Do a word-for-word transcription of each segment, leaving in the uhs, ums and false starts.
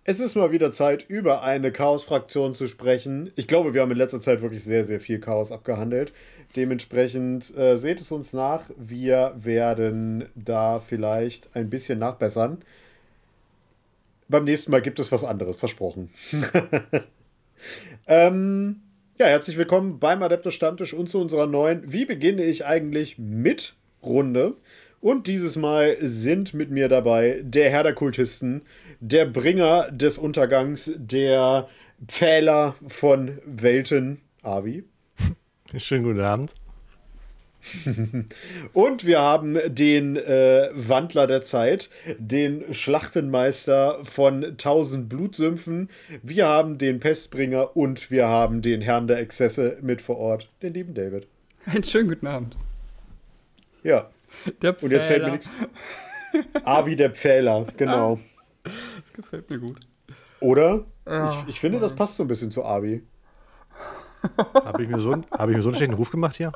Es ist mal wieder Zeit, über eine Chaos-Fraktion zu sprechen. Ich glaube, wir haben in letzter Zeit wirklich sehr, sehr viel Chaos abgehandelt. Dementsprechend äh, seht es uns nach. Wir werden da vielleicht ein bisschen nachbessern. Beim nächsten Mal gibt es was anderes, versprochen. ähm, ja, herzlich willkommen beim Adeptus Stammtisch und zu unserer neuen Wie beginne ich eigentlich mit Runde. Und dieses Mal sind mit mir dabei der Herr der Kultisten, der Bringer des Untergangs, der Pfähler von Welten, Avi. Schönen guten Abend. Und wir haben den äh, Wandler der Zeit, den Schlachtenmeister von tausend Blutsümpfen. Wir haben den Pestbringer und wir haben den Herrn der Exzesse mit vor Ort, den lieben David. Einen schönen guten Abend. Ja. Der Pfähler. Und jetzt fällt mir nichts. Avi der Pfähler, genau. Das gefällt mir gut. Oder? Ja, ich, ich finde, das passt so ein bisschen zu Avi. Habe ich, mir so, hab ich mir so einen schlechten Ruf gemacht hier?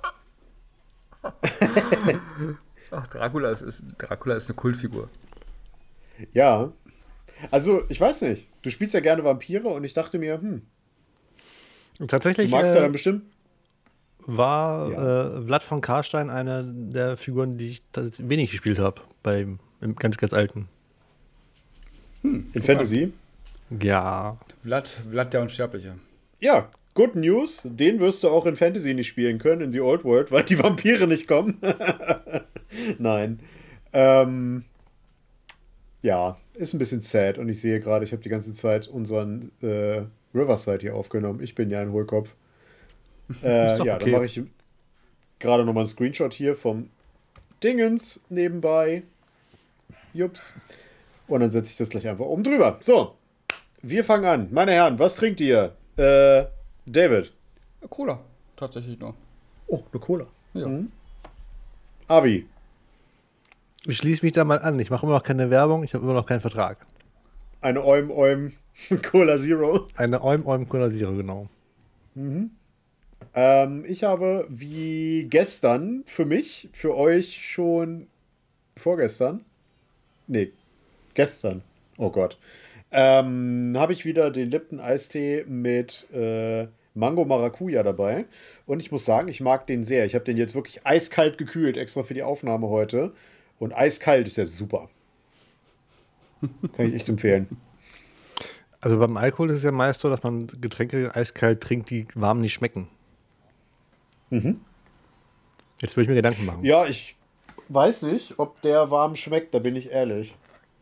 Ach, Dracula ist, ist, Dracula ist eine Kultfigur. Ja. Also, ich weiß nicht. Du spielst ja gerne Vampire und ich dachte mir, hm. Und tatsächlich Du magst äh, ja dann bestimmt. war Ja. äh, Vlad von Karstein eine der Figuren, die ich tats- wenig gespielt habe, beim im ganz, ganz alten. In Fantasy. Ja. Vlad, Vlad der Unsterbliche. Ja, good news. Den wirst du auch in Fantasy nicht spielen können, in The Old World, weil die Vampire nicht kommen. Nein. Ähm, ja, ist ein bisschen sad. Und ich sehe gerade, ich habe die ganze Zeit unseren äh, Riverside hier aufgenommen. Ich bin ja ein Hohlkopf. Äh, doch ja, okay. dann mache ich gerade nochmal einen Screenshot hier vom Dingens nebenbei. Jups. Und dann setze ich das gleich einfach oben drüber. So, wir fangen an. Meine Herren, was trinkt ihr? Äh, David. Cola, tatsächlich noch. Oh, eine Cola. Ja. Mhm. Avi. Ich schließe mich da mal an. Ich mache immer noch keine Werbung, ich habe immer noch keinen Vertrag. Eine Oim Oim Cola Zero. Eine Oim Oim Cola Zero, genau. Ähm, ich habe wie gestern für mich, für euch schon vorgestern. Nee, gestern. Oh Gott. Ähm, habe ich wieder den Lipton Eistee mit äh, Mango Maracuja dabei. Und ich muss sagen, ich mag den sehr. Ich habe den jetzt wirklich eiskalt gekühlt, extra für die Aufnahme heute. Und eiskalt ist ja super. Kann ich echt empfehlen. Also beim Alkohol ist es ja meist so, dass man Getränke eiskalt trinkt, die warm nicht schmecken. Mhm. Jetzt würde ich mir Gedanken machen. Ja, ich weiß nicht, ob der warm schmeckt, da bin ich ehrlich.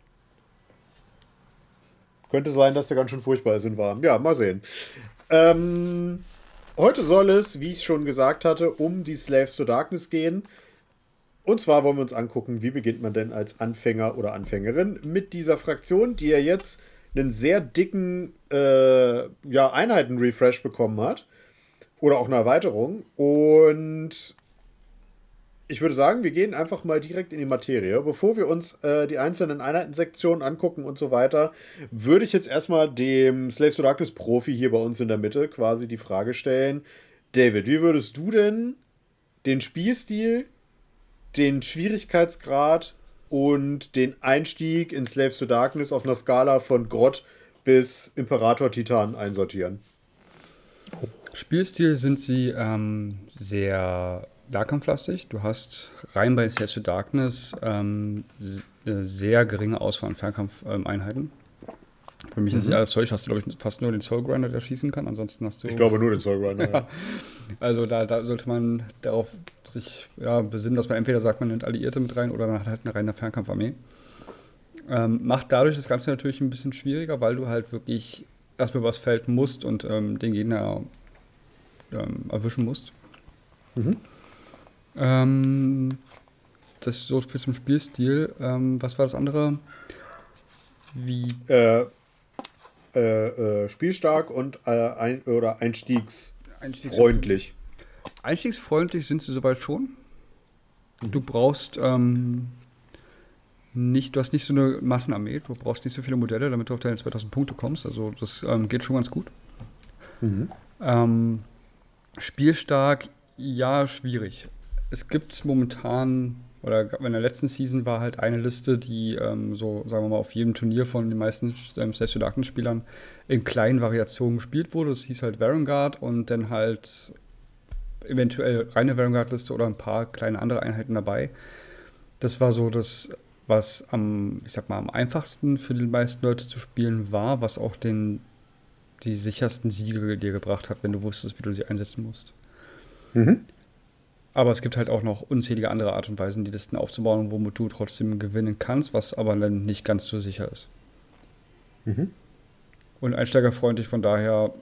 Könnte sein, dass der ganz schön furchtbar ist in warm. Ja, mal sehen. Ähm, heute soll es, wie ich schon gesagt hatte, um die Slaves to Darkness gehen. Und zwar wollen wir uns angucken, wie beginnt man denn als Anfänger oder Anfängerin mit dieser Fraktion, die ja jetzt einen sehr dicken äh, ja, Einheiten-Refresh bekommen hat. Oder auch eine Erweiterung. Und ich würde sagen, wir gehen einfach mal direkt in die Materie. Bevor wir uns äh, die einzelnen Einheitensektionen angucken und so weiter, würde ich jetzt erstmal dem Slaves to Darkness Profi hier bei uns in der Mitte quasi die Frage stellen: David, wie würdest du denn den Spielstil, den Schwierigkeitsgrad und den Einstieg in Slaves to Darkness auf einer Skala von Grott bis Imperator Titan einsortieren? Spielstil sind sie ähm, sehr nahkampflastig. Du hast rein bei Slaves to Darkness ähm, s- eine sehr geringe Auswahl an Fernkampfeinheiten. Für mich ist nicht alles Zeug, hast du, glaube ich, fast nur den Soul Grinder, der schießen kann. Ansonsten hast du. Ich glaube nur den Soulgrinder. Ja. Also da, da sollte man darauf sich ja, besinnen, dass man entweder sagt, man nimmt Alliierte mit rein oder man hat halt eine reine Fernkampfarmee. Ähm, macht dadurch das Ganze natürlich ein bisschen schwieriger, weil du halt wirklich erstmal übers Feld musst und ähm, den Gegner ähm, erwischen musst. Mhm. Ähm, das ist so viel zum Spielstil. Ähm, was war das andere? Wie Äh, äh, äh, spielstark und äh, ein, oder einstiegsfreundlich. Einstiegsfreundlich sind sie soweit schon. Du brauchst ähm, nicht, du hast nicht so eine Massenarmee, du brauchst nicht so viele Modelle, damit du auf deine zweitausend Punkte kommst. Also das ähm, geht schon ganz gut. Mhm. Ähm, spielstark, ja, schwierig. Es gibt momentan Oder in der letzten Season war halt eine Liste, die ähm, so, sagen wir mal, auf jedem Turnier von den meisten ähm, Slaves to Darkness-Spielern in kleinen Variationen gespielt wurde. Das hieß halt Varangard und dann halt eventuell reine Varangard-Liste oder ein paar kleine andere Einheiten dabei. Das war so das, was am, ich sag mal, am einfachsten für die meisten Leute zu spielen war, was auch den, die sichersten Siege dir gebracht hat, wenn du wusstest, wie du sie einsetzen musst. Mhm. Aber es gibt halt auch noch unzählige andere Art und Weisen, die Listen aufzubauen, womit du trotzdem gewinnen kannst, was aber dann nicht ganz so sicher ist. Mhm. Und einsteigerfreundlich, von daher,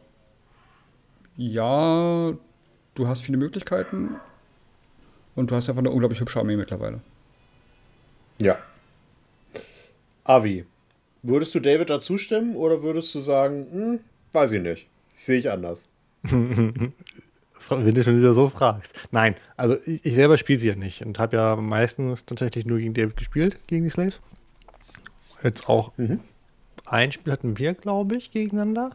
ja, du hast viele Möglichkeiten und du hast einfach eine unglaublich hübsche Armee mittlerweile. Ja. Avi, würdest du David da zustimmen oder würdest du sagen, hm, weiß ich nicht, sehe ich anders? Wenn du schon wieder so fragst. Nein, also ich, ich selber spiele sie ja nicht und habe ja meistens tatsächlich nur gegen David gespielt, gegen die Slaves. Jetzt auch Mhm. ein Spiel hatten wir, glaube ich, gegeneinander.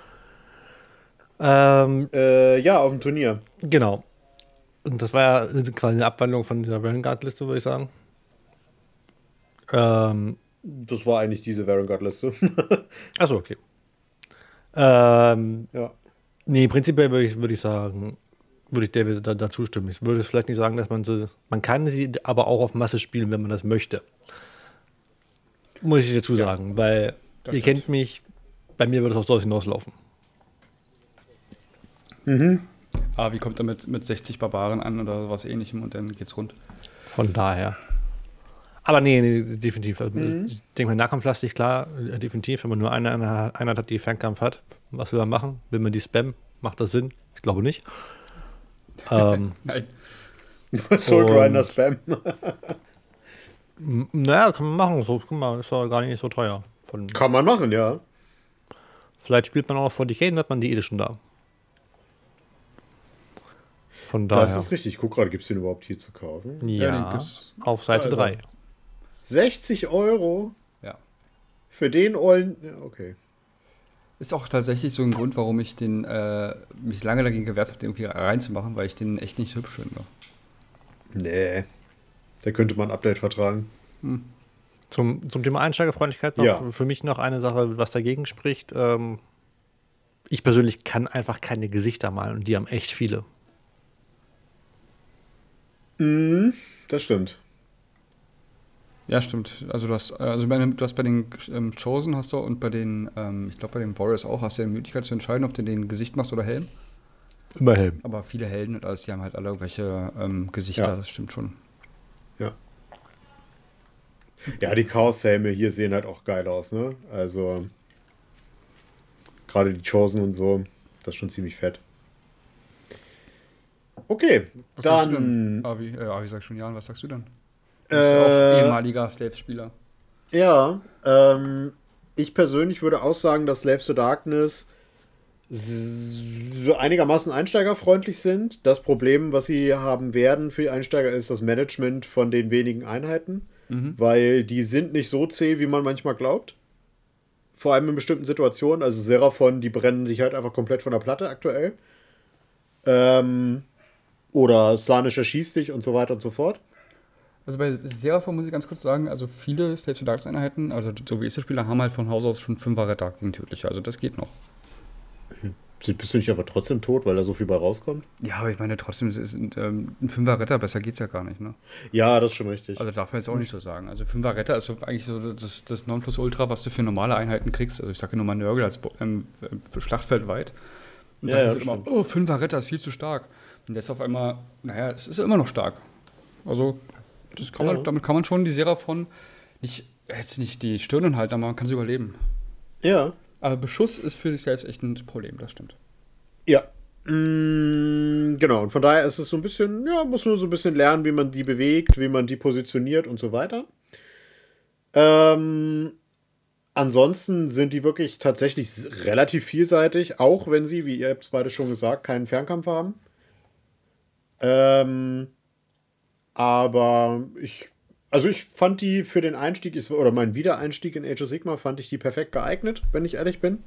Ähm, Äh, ja, auf dem Turnier. genau. Und das war ja quasi eine Abwandlung von dieser Vanguard-Liste, würde ich sagen. Ähm, Das war eigentlich diese Varangard-Liste. achso, okay. Ähm, Ja. nee, prinzipiell würde ich, würde ich sagen, würde ich David da, da zustimmen. Ich würde vielleicht nicht sagen, dass man sie, man kann sie aber auch auf Masse spielen, wenn man das möchte. Muss ich dazu sagen, weil das ihr stimmt. kennt mich, bei mir würde es auf sowas hinauslaufen. Mhm. Aber wie kommt er mit, mit sechzig Barbaren an oder sowas ähnlichem und dann geht's rund? Von daher. Aber nee, nee definitiv. Also, Mhm. Ich denke mal, nahkampflastig, klar, äh, definitiv. Wenn man nur eine Einheit eine hat, die Fernkampf hat, was will man machen? Will man die spammen? Macht das Sinn? Ich glaube nicht. ähm, Nein. Soul Und- Grinder Spam. m- naja, kann man machen. So, guck mal, ist doch gar nicht so teuer. Von, Kann man machen, ja. vielleicht spielt man auch noch vor Decay und hat man die Edition da. Von Das daher. ist richtig. Ich guck gerade, gibt es den überhaupt hier zu kaufen? Ja, den Ja, gibt's. auf Seite Also. drei. sechzig Euro Ja. für den ollen. Ja, okay. Ist auch tatsächlich so ein Grund, warum ich den äh, mich lange dagegen gewehrt habe, den irgendwie reinzumachen, weil ich den echt nicht hübsch finde. Nee. Da könnte man ein Update vertragen. Zum, zum Thema Einsteigerfreundlichkeit noch Ja. für- für mich noch eine Sache, was dagegen spricht. Ähm, ich persönlich kann einfach keine Gesichter malen und die haben echt viele. Mhm, das stimmt. Ja, stimmt. Also du hast, also bei den, du hast bei den ähm, Chosen hast du und bei den, ähm, ich glaube bei den Warriors auch, hast du ja die Möglichkeit zu entscheiden, ob du den Gesicht machst oder Helm. Immer Helm. Aber viele Helden und alles, die haben halt alle irgendwelche ähm, Gesichter, Ja. das stimmt schon. Ja. Ja, die Chaos-Helme hier sehen halt auch geil aus, ne? Also, gerade die Chosen und so, das ist schon ziemlich fett. Okay, Was sagst du dann. denn? Avi, äh, Avi sagt schon ja, und was sagst du dann? Du bist ja auch Äh, ehemaliger Slaves-Spieler. ja, ähm, ich persönlich würde auch sagen, dass Slaves to Darkness s- so einigermaßen einsteigerfreundlich sind. Das Problem, was sie haben werden für die Einsteiger, ist das Management von den wenigen Einheiten, Mhm. weil die sind nicht so zäh, wie man manchmal glaubt. Vor allem in bestimmten Situationen. Also Seraphon, die brennen dich halt einfach komplett von der Platte aktuell. Ähm, oder Slanisch erschießt dich und so weiter und so fort. Also bei Seraphon muss ich ganz kurz sagen, also viele Slaves to Darkness Einheiten, also so wie ich Spieler, haben halt von Haus aus schon fünfer Retter gegen Tödliche, also das geht noch. Bist du nicht aber trotzdem tot, weil da so viel bei rauskommt? Ja, aber ich meine trotzdem, es ist ein, ähm, ein fünfer Retter, besser geht's ja gar nicht, ne? Ja, das ist schon richtig. Also darf man jetzt auch nicht so sagen. Also fünfer Retter ist so eigentlich so das, das Nonplusultra, was du für normale Einheiten kriegst. Also ich sage nur mal Nörgel als Bo- ähm, äh, Schlachtfeld weit. Und Ja, da ja, ist das immer, stimmt. oh, fünfer Retter ist viel zu stark. Und jetzt auf einmal, naja, es ist immer noch stark. Also das kann Ja. man, damit kann man schon die Seraphon nicht, jetzt nicht die Stirnen halten, aber man kann sie überleben. Ja. Aber Beschuss ist für sich selbst echt ein Problem, das stimmt. Ja. Mm, genau, und von daher ist es so ein bisschen, ja, muss man so ein bisschen lernen, wie man die bewegt, wie man die positioniert und so weiter. Ähm, ansonsten sind die wirklich tatsächlich s- relativ vielseitig, auch wenn sie, wie ihr habt es beide schon gesagt, keinen Fernkampf haben. Ähm, aber ich, also ich fand die für den Einstieg, ist- oder meinen Wiedereinstieg in Age of Sigmar, fand ich die perfekt geeignet, wenn ich ehrlich bin.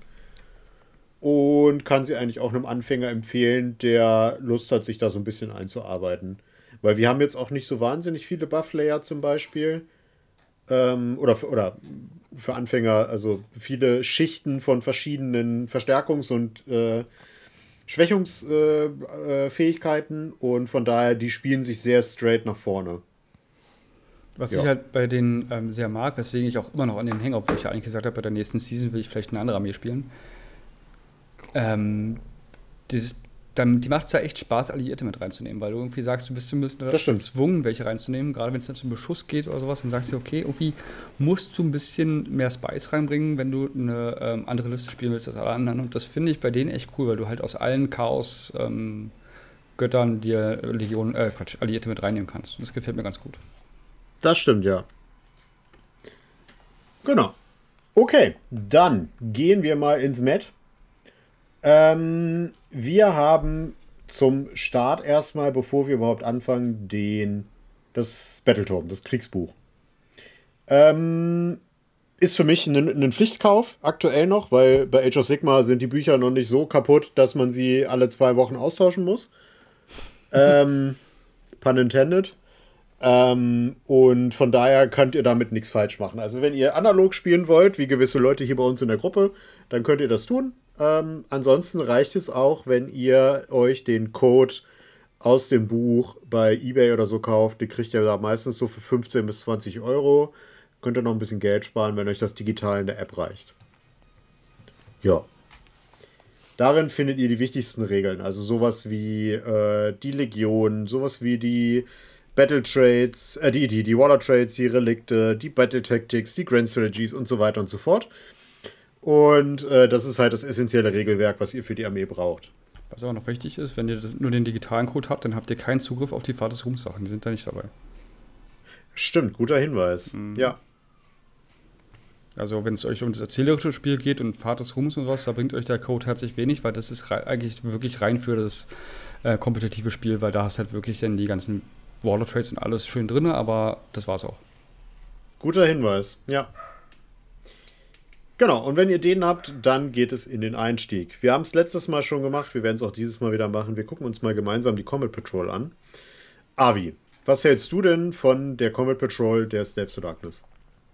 Und kann sie eigentlich auch einem Anfänger empfehlen, der Lust hat, sich da so ein bisschen einzuarbeiten. Weil wir haben jetzt auch nicht so wahnsinnig viele Buff-Layer zum Beispiel. Ähm, oder, für, oder für Anfänger, also viele Schichten von verschiedenen Verstärkungs- und äh, Schwächungsfähigkeiten. Äh, äh, und von daher, die spielen sich sehr straight nach vorne. Was Ja. ich halt bei denen ähm, sehr mag, weswegen ich auch immer noch an den hänge, obwohl ich ja eigentlich gesagt habe, bei der nächsten Season will ich vielleicht eine andere Armee spielen. Ähm, dieses, dann, die macht es ja echt Spaß, Alliierte mit reinzunehmen, weil du irgendwie sagst, du bist so ein bisschen Das stimmt. gezwungen, welche reinzunehmen. Gerade wenn es dann zum Beschuss geht oder sowas, dann sagst du, okay, irgendwie musst du ein bisschen mehr Spice reinbringen, wenn du eine ähm, andere Liste spielen willst als alle anderen. Und das finde ich bei denen echt cool, weil du halt aus allen Chaos ähm, Göttern dir Legion, äh, Quatsch, Alliierte mit reinnehmen kannst. Und das gefällt mir ganz gut. Das stimmt, ja. Genau. Okay, dann gehen wir mal ins Met. Ähm, wir haben zum Start erstmal, bevor wir überhaupt anfangen, den, das Battleturm, das Kriegsbuch. Ähm, ist für mich ein, ein Pflichtkauf, aktuell noch, weil bei Age of Sigmar sind die Bücher noch nicht so kaputt, dass man sie alle zwei Wochen austauschen muss. ähm, pun intended. Ähm, und von daher könnt ihr damit nichts falsch machen. Also wenn ihr analog spielen wollt, wie gewisse Leute hier bei uns in der Gruppe, dann könnt ihr das tun. Ähm, ansonsten reicht es auch, wenn ihr euch den Code aus dem Buch bei eBay oder so kauft. Den kriegt ihr da meistens so für fünfzehn bis zwanzig Euro. Könnt ihr noch ein bisschen Geld sparen, wenn euch das digital in der App reicht. Ja. Darin findet ihr die wichtigsten Regeln. Also sowas wie äh, die Legion, sowas wie die Battle Trades, äh, die, die, die Waller Trades, die Relikte, die Battle Tactics, die Grand Strategies und so weiter und so fort. Und äh, das ist halt das essentielle Regelwerk, was ihr für die Armee braucht. Was aber noch wichtig ist, wenn ihr das, nur den digitalen Code habt, dann habt ihr keinen Zugriff auf die Fahrt des Ruhms Sachen. Die sind da nicht dabei. Stimmt, guter Hinweis. Mhm. Ja. Also wenn es euch um das erzählerische Spiel geht und Fahrt des Ruhms und was, da bringt euch der Code herzlich wenig, weil das ist rei- eigentlich wirklich rein für das äh, kompetitive Spiel, weil da hast halt wirklich dann die ganzen Waller Trades und alles schön drin, aber das war's auch. Guter Hinweis, ja. Genau, und wenn ihr den habt, dann geht es in den Einstieg. Wir haben es letztes Mal schon gemacht, wir werden es auch dieses Mal wieder machen. Wir gucken uns mal gemeinsam die Comet Patrol an. Avi, was hältst du denn von der Comet Patrol der Slaves to Darkness?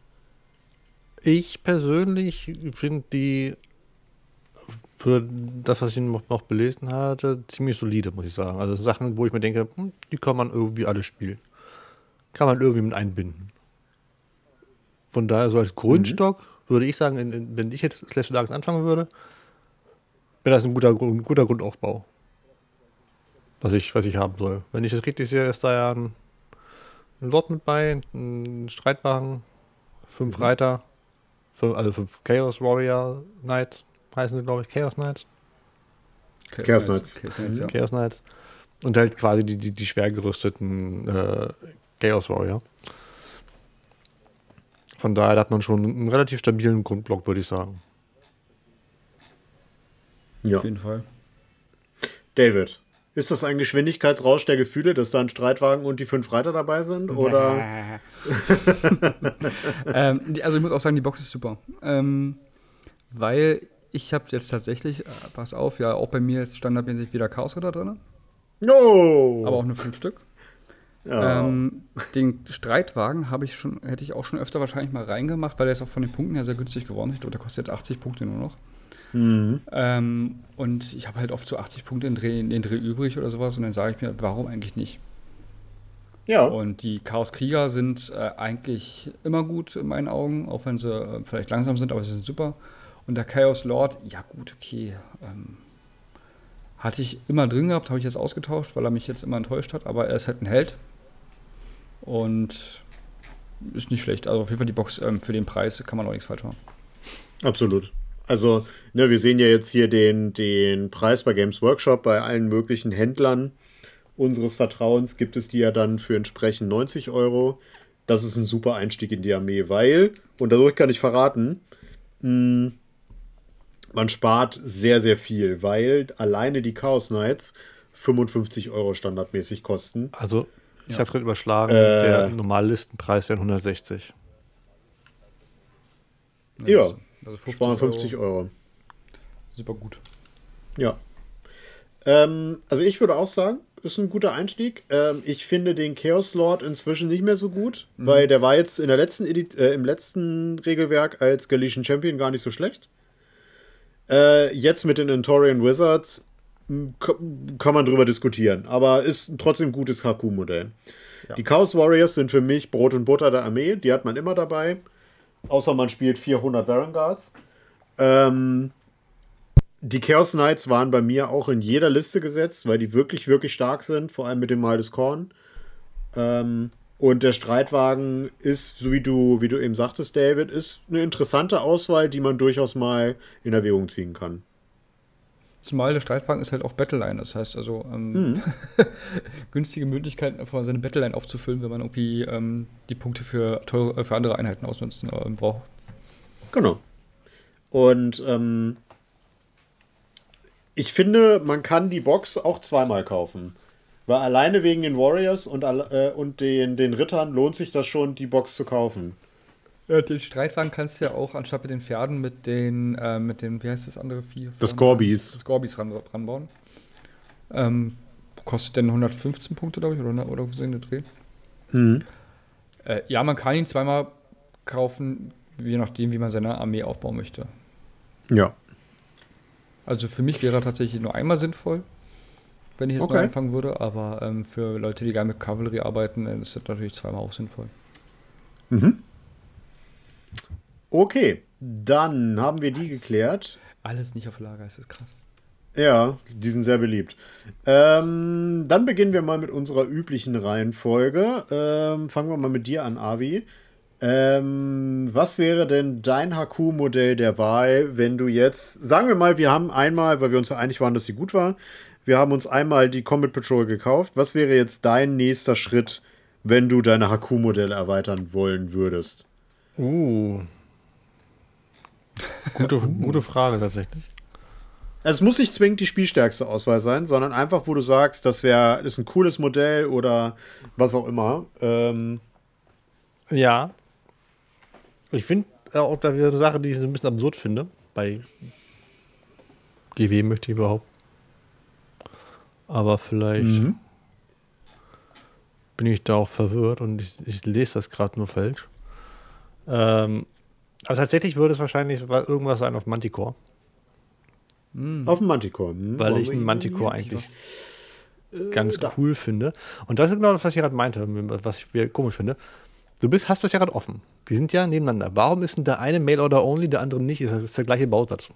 Ich persönlich finde die für das, was ich noch belesen hatte, ziemlich solide, muss ich sagen. Also Sachen, wo ich mir denke, hm, die kann man irgendwie alle spielen. Kann man irgendwie mit einbinden. Von daher, so als Grundstock, mhm. würde ich sagen, in, in, wenn ich jetzt Slaves to Darkness anfangen würde, wäre das ein guter, ein guter Grundaufbau. Was ich, was ich haben soll. Wenn ich das richtig sehe, ist da ja ein, ein Lord mit bei, ein Streitwagen, fünf mhm. Reiter, fünf, also fünf Chaos Warrior Knights. Heißen sie, glaube ich, Chaos Knights. Chaos, Chaos Knights. Chaos Knights, ja. Chaos Knights. Und halt quasi die, die, die schwer gerüsteten äh, Chaos Warrior. Von daher hat man schon einen relativ stabilen Grundblock, würde ich sagen. Ja. Auf jeden Fall. David, ist das ein Geschwindigkeitsrausch der Gefühle, dass da ein Streitwagen und die fünf Reiter dabei sind? Oder? ähm, also ich muss auch sagen, die Box ist super. Ähm, weil ich habe jetzt tatsächlich, äh, pass auf, ja, auch bei mir jetzt standardmäßig wieder Chaos-Ritter drin. No! Aber auch nur fünf Stück. Ja. Ähm, den Streitwagen habe ich schon, hätte ich auch schon öfter wahrscheinlich mal reingemacht, weil der ist auch von den Punkten her sehr günstig geworden. Ich glaube, der kostet jetzt achtzig Punkte nur noch. Mhm. Ähm, und ich habe halt oft so achtzig Punkte in, Dreh, in den Dreh übrig oder sowas und dann sage ich mir, warum eigentlich nicht? Ja. Und die Chaos-Krieger sind äh, eigentlich immer gut in meinen Augen, auch wenn sie äh, vielleicht langsam sind, aber sie sind super. Und der Chaos Lord, ja gut, okay. Ähm, hatte ich immer drin gehabt, habe ich jetzt ausgetauscht, weil er mich jetzt immer enttäuscht hat, aber er ist halt ein Held. Und ist nicht schlecht. Also auf jeden Fall die Box ähm, für den Preis kann man auch nichts falsch machen. Absolut. Also, ne, wir sehen ja jetzt hier den, den Preis bei Games Workshop, bei allen möglichen Händlern unseres Vertrauens gibt es die ja dann für entsprechend neunzig Euro. Das ist ein super Einstieg in die Armee, weil, und dadurch kann ich verraten, mh, man spart sehr, sehr viel, weil alleine die Chaos Knights fünfundfünfzig Euro standardmäßig kosten. Also, ich Ja. habe gerade überschlagen, Äh, der Normallistenpreis wäre hundertsechzig. Ja, also fünfzig sparen fünfzig Euro. Super gut. Ja. Ähm, also ich würde auch sagen, ist ein guter Einstieg. Ähm, ich finde den Chaos Lord inzwischen nicht mehr so gut, Mhm. weil der war jetzt in der letzten Edit äh, im letzten Regelwerk als Galician Champion gar nicht so schlecht. Äh, jetzt mit den Entorian Wizards m, k- kann man drüber diskutieren, aber ist trotzdem ein gutes H Q-Modell. Ja. Die Chaos Warriors sind für mich Brot und Butter der Armee, die hat man immer dabei, außer man spielt vierhundert Varanguards. Ähm, die Chaos Knights waren bei mir auch in jeder Liste gesetzt, weil die wirklich, wirklich stark sind, vor allem mit dem Mal des Korn. Ähm, und der Streitwagen ist, so wie du, wie du eben sagtest, David, ist eine interessante Auswahl, die man durchaus mal in Erwägung ziehen kann. Zumal der Streitwagen ist halt auch Battleline. Das heißt also, ähm, günstige Möglichkeiten, einfach seine Battleline aufzufüllen, wenn man irgendwie ähm, die Punkte für, teure, äh, für andere Einheiten ausnutzen äh, braucht. Genau. Und ähm, ich finde, man kann die Box auch zweimal kaufen. Weil alleine wegen den Warriors und, alle- äh, und den, den Rittern lohnt sich das schon, die Box zu kaufen. Ja, den Streitwagen kannst du ja auch anstatt mit den Pferden mit den, äh, mit den, wie heißt das andere Vieh? Das Gorbis. Das Gorbis ran, ranbauen. Ähm, kostet denn hundertfünfzehn Punkte, glaube ich, oder, oder so in der Dreh. Mhm. Äh, ja, man kann ihn zweimal kaufen, je nachdem, wie man seine Armee aufbauen möchte. Ja. Also für mich wäre er tatsächlich nur einmal sinnvoll, wenn ich jetzt Okay. neu anfangen würde, aber ähm, für Leute, die gerne mit Kavallerie arbeiten, dann ist das natürlich zweimal auch sinnvoll. Mhm. Okay, dann haben wir die geklärt. Alles nicht auf Lager, das ist krass. Ja, die sind sehr beliebt. Ähm, dann beginnen wir mal mit unserer üblichen Reihenfolge. Ähm, fangen wir mal mit dir an, Avi. Ähm, was wäre denn dein H Q-Modell der Wahl, wenn du jetzt, sagen wir mal, wir haben einmal, weil wir uns ja einig waren, dass sie gut war, wir haben uns einmal die Combat Patrol gekauft. Was wäre jetzt dein nächster Schritt, wenn du deine H Q-Modelle erweitern wollen würdest? Uh. Gute, gute Frage tatsächlich. Es muss nicht zwingend die spielstärkste Auswahl sein, sondern einfach, wo du sagst, das wäre ist ein cooles Modell oder was auch immer. Ähm, Ja. Ich finde auch da wieder eine Sache, die ich so ein bisschen absurd finde. Bei G W möchte ich überhaupt. Aber vielleicht Mhm. bin ich da auch verwirrt und ich, ich lese das gerade nur falsch. Ähm, aber tatsächlich würde es wahrscheinlich irgendwas sein auf Manticore. Auf dem Manticore. Hm, Weil wollen ich wir einen ihn Manticore hier? eigentlich Äh, ganz da. cool finde. Und das ist genau das, was ich gerade meinte, was ich wieder komisch finde. Du bist, hast das ja gerade offen. Die sind ja nebeneinander. Warum ist denn der eine Mail-Order-Only, der andere nicht? Das ist der gleiche Bausatz.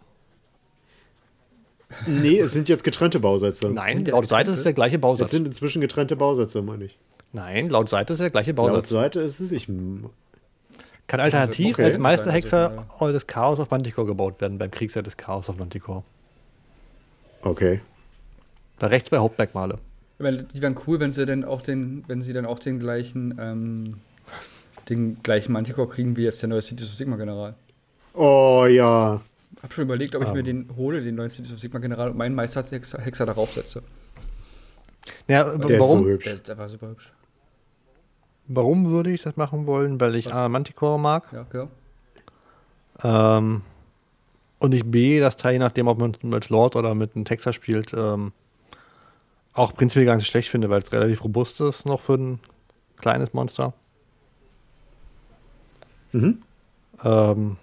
Nee, es sind jetzt getrennte Bausätze. Nein, Sind das laut Seite getrennte? ist es der gleiche Es Bausatz. sind inzwischen getrennte Bausätze, meine ich. Nein, laut Seite ist es der gleiche Laut Bausatz. Seite ist es, ich. Kann alternativ Okay. als Meisterhexer Also, des Chaos auf Manticore gebaut werden, beim Kriegsherr des Chaos auf Manticore. Okay. Da rechts bei Hauptmerkmale. Ich meine, die wären cool, wenn sie dann auch den, wenn sie dann auch den gleichen, ähm, den gleichen Manticore kriegen wie jetzt der neue Cities of Sigma General. Oh ja. Hab schon überlegt, ob ich Ähm. mir den hole, den neuen Cities of Sigma General, und meinen Meisterhexer Hexer darauf setze. Ja, Der warum, ist so Der, hübsch. der war super hübsch. warum würde ich das machen wollen? Weil ich Was? A, Manticore mag. Ja, ja. Ähm, und ich B, das Teil, je nachdem, ob man als Lord oder mit einem Texer spielt, ähm, auch prinzipiell gar nicht schlecht finde, weil es relativ robust ist noch für ein kleines Monster. Mhm. Ähm,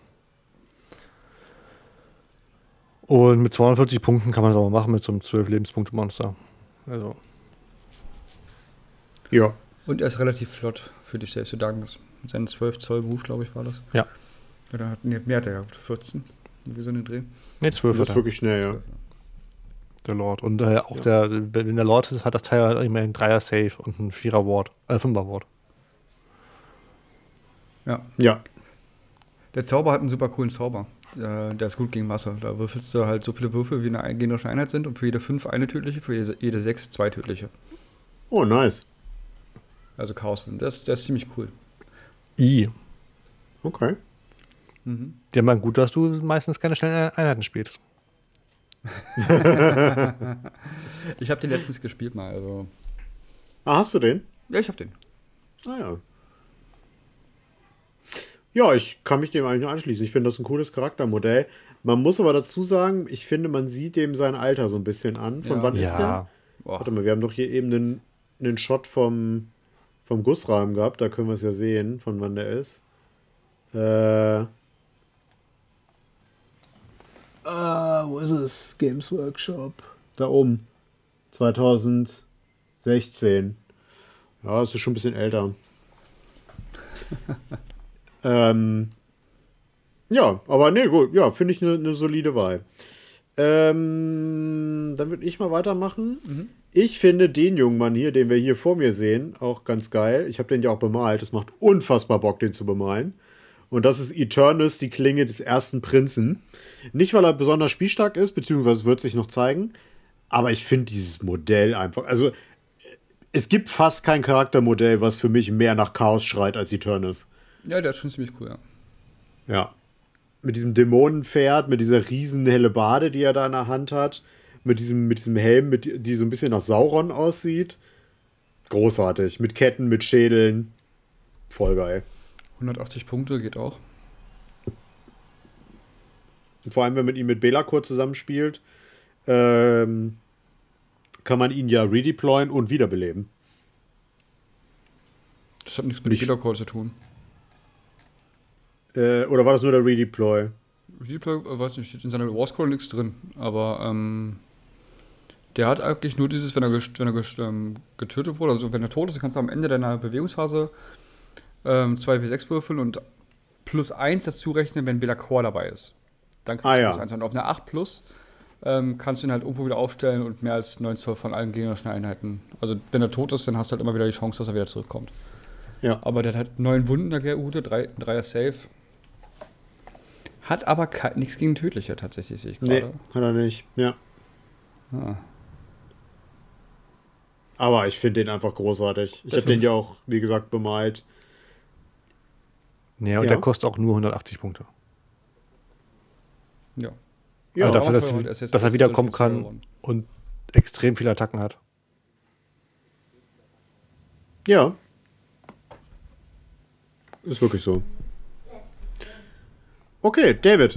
und mit zweihundertvierzig Punkten kann man es auch mal machen mit so einem zwölf Lebenspunkte Monster. Also, Ja. Und er ist relativ flott für die Stays of Darkness. Mit seinen zwölf Zoll Move, glaube ich, war das. ja. Oder hat, nee, mehr hat er gehabt, vierzehn. Irgendwie so einen Dreh. Nee, zwölf Das hat ist er, wirklich schnell, ja. der Lord. Und äh, auch Ja. der, wenn der Lord ist, hat das Teil halt immer einen Dreier Save und einen Vierer Ward, äh, Fünfer Ward. Ja. Ja. Der Zauber hat einen super coolen Zauber. Der, der ist gut gegen Masse. Da würfelst du halt so viele Würfel, wie eine gegnerische Einheit sind, und für jede fünf eine tödliche, für jede, jede sechs zwei tödliche. Oh, nice. Also Chaos. Das, das ist ziemlich cool. I. Okay. Mhm. Ja, mal gut, dass du meistens keine schnellen Einheiten spielst. Ich habe den letztens gespielt mal. Also. Ah, hast du den? Ja, ich habe den. Ah ja. Ja, ich kann mich dem eigentlich nur anschließen. Ich finde das ein cooles Charaktermodell. Man muss aber dazu sagen, ich finde, man sieht dem sein Alter so ein bisschen an. Von Ja. wann ist der? Warte mal, wir haben doch hier eben einen, einen Shot vom, vom Gussrahmen gehabt. Da können wir es ja sehen, von wann der ist. Äh. Ah, wo ist es? Games Workshop. Da oben. zwanzig sechzehn. Ja, es ist schon ein bisschen älter. ähm. Ja, aber nee, gut. Ja, finde ich eine ne solide Wahl. Ähm, dann würde ich mal weitermachen. Mhm. Ich finde den jungen Mann hier, den wir hier vor mir sehen, auch ganz geil. Ich habe den ja auch bemalt. Es macht unfassbar Bock, den zu bemalen. Und das ist Eternus, die Klinge des ersten Prinzen. Nicht, weil er besonders spielstark ist, beziehungsweise wird sich noch zeigen. Aber ich finde dieses Modell einfach... Also, es gibt fast kein Charaktermodell, was für mich mehr nach Chaos schreit als Eternus. Ja, der ist schon ziemlich cool, ja. Ja. Mit diesem Dämonenpferd, mit dieser riesen Hellebarde, die er da in der Hand hat. Mit diesem, mit diesem Helm, mit, die so ein bisschen nach Sauron aussieht. Großartig. Mit Ketten, mit Schädeln. Voll geil. hundertachtzig Punkte geht auch. Und vor allem, wenn man ihn mit Belacor zusammenspielt, ähm, kann man ihn ja redeployen und wiederbeleben. Das hat nichts mit Belacor zu tun. Äh, oder war das nur der Redeploy? Redeploy, äh, weiß nicht, steht in seiner War Scroll nichts drin. Aber ähm, der hat eigentlich nur dieses, wenn er, gest- wenn er gest- ähm, getötet wurde, also wenn er tot ist, kannst du am Ende deiner Bewegungsphase ähm, zwei W sechs würfeln und plus eins dazu rechnen, wenn Belacor dabei ist. Dann kriegst Ah, du ja. plus eins. Und auf einer acht plus ähm, kannst du ihn halt irgendwo wieder aufstellen und mehr als neun Zoll von allen gegnerischen Einheiten. Also wenn er tot ist, dann hast du halt immer wieder die Chance, dass er wieder zurückkommt. Ja. Aber der hat halt neun Wunden, der Gerute, drei, dreier Safe. Hat aber ke- nichts gegen Tödliche tatsächlich, sehe ich Nee, gerade. hat er nicht. Ja. Ah. Aber ich finde den einfach großartig. Ich Das habe den ist- ja auch, wie gesagt, bemalt. Ja, und Ja. der kostet auch nur hundertachtzig Punkte. Ja. Ja, also dafür, aber dass, teuer, das ist- dass er das ist wiederkommen so kann geworden. und extrem viele Attacken hat. Ja. Ist wirklich so. Okay, David.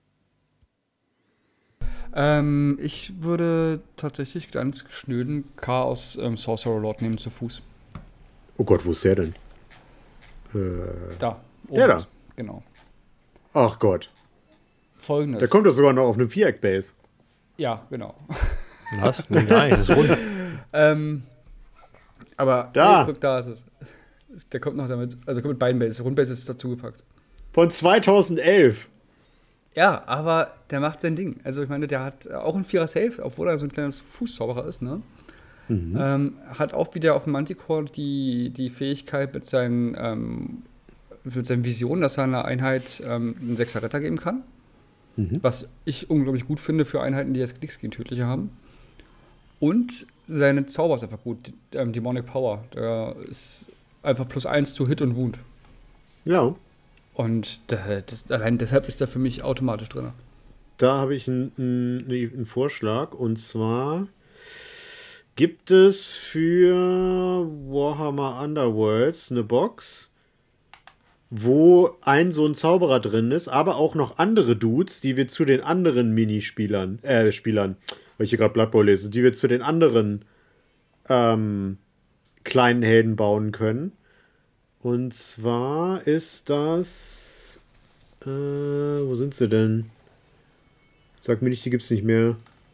Ähm, ich würde tatsächlich ganz schnöden Chaos ähm, Sorcerer Lord nehmen zu Fuß. Oh Gott, wo ist der denn? Äh, Da. Der da? oben. Genau. ach Gott. Folgendes. Der kommt doch sogar noch auf einem Viereck-Base. Ja, genau. Was? Nee, nein, das ist rund. ähm, aber Da. Nee, guck, da ist es. Der kommt noch damit. Also kommt mit beiden Bases. Rundbase ist dazugepackt. Von zweitausendelf. Ja, aber der macht sein Ding. Also ich meine, der hat auch einen Vierer Safe, obwohl er so ein kleines Fußzauberer ist, ne? Mhm. Ähm, hat auch wieder auf dem Manticore die, die Fähigkeit mit seinen, ähm, mit seinen Visionen, dass er einer Einheit ähm, einen Sechser Retter geben kann. Mhm. Was ich unglaublich gut finde für Einheiten, die jetzt nichts gegen Tödliche haben. Und seine Zauber ist einfach gut. Ähm, Demonic Power. Der ist einfach plus eins zu Hit und Wound. Ja. Und das, das, allein deshalb ist er für mich automatisch drin. Da habe ich einen, einen, einen Vorschlag. Und zwar gibt es für Warhammer Underworlds eine Box, wo ein so ein Zauberer drin ist, aber auch noch andere Dudes, die wir zu den anderen Minispielern, äh, Spielern, weil ich hier gerade Blood Bowl lese, die wir zu den anderen ähm, kleinen Helden bauen können. Und zwar ist das. Äh, wo sind sie denn? Sag mir nicht, die gibt's nicht mehr.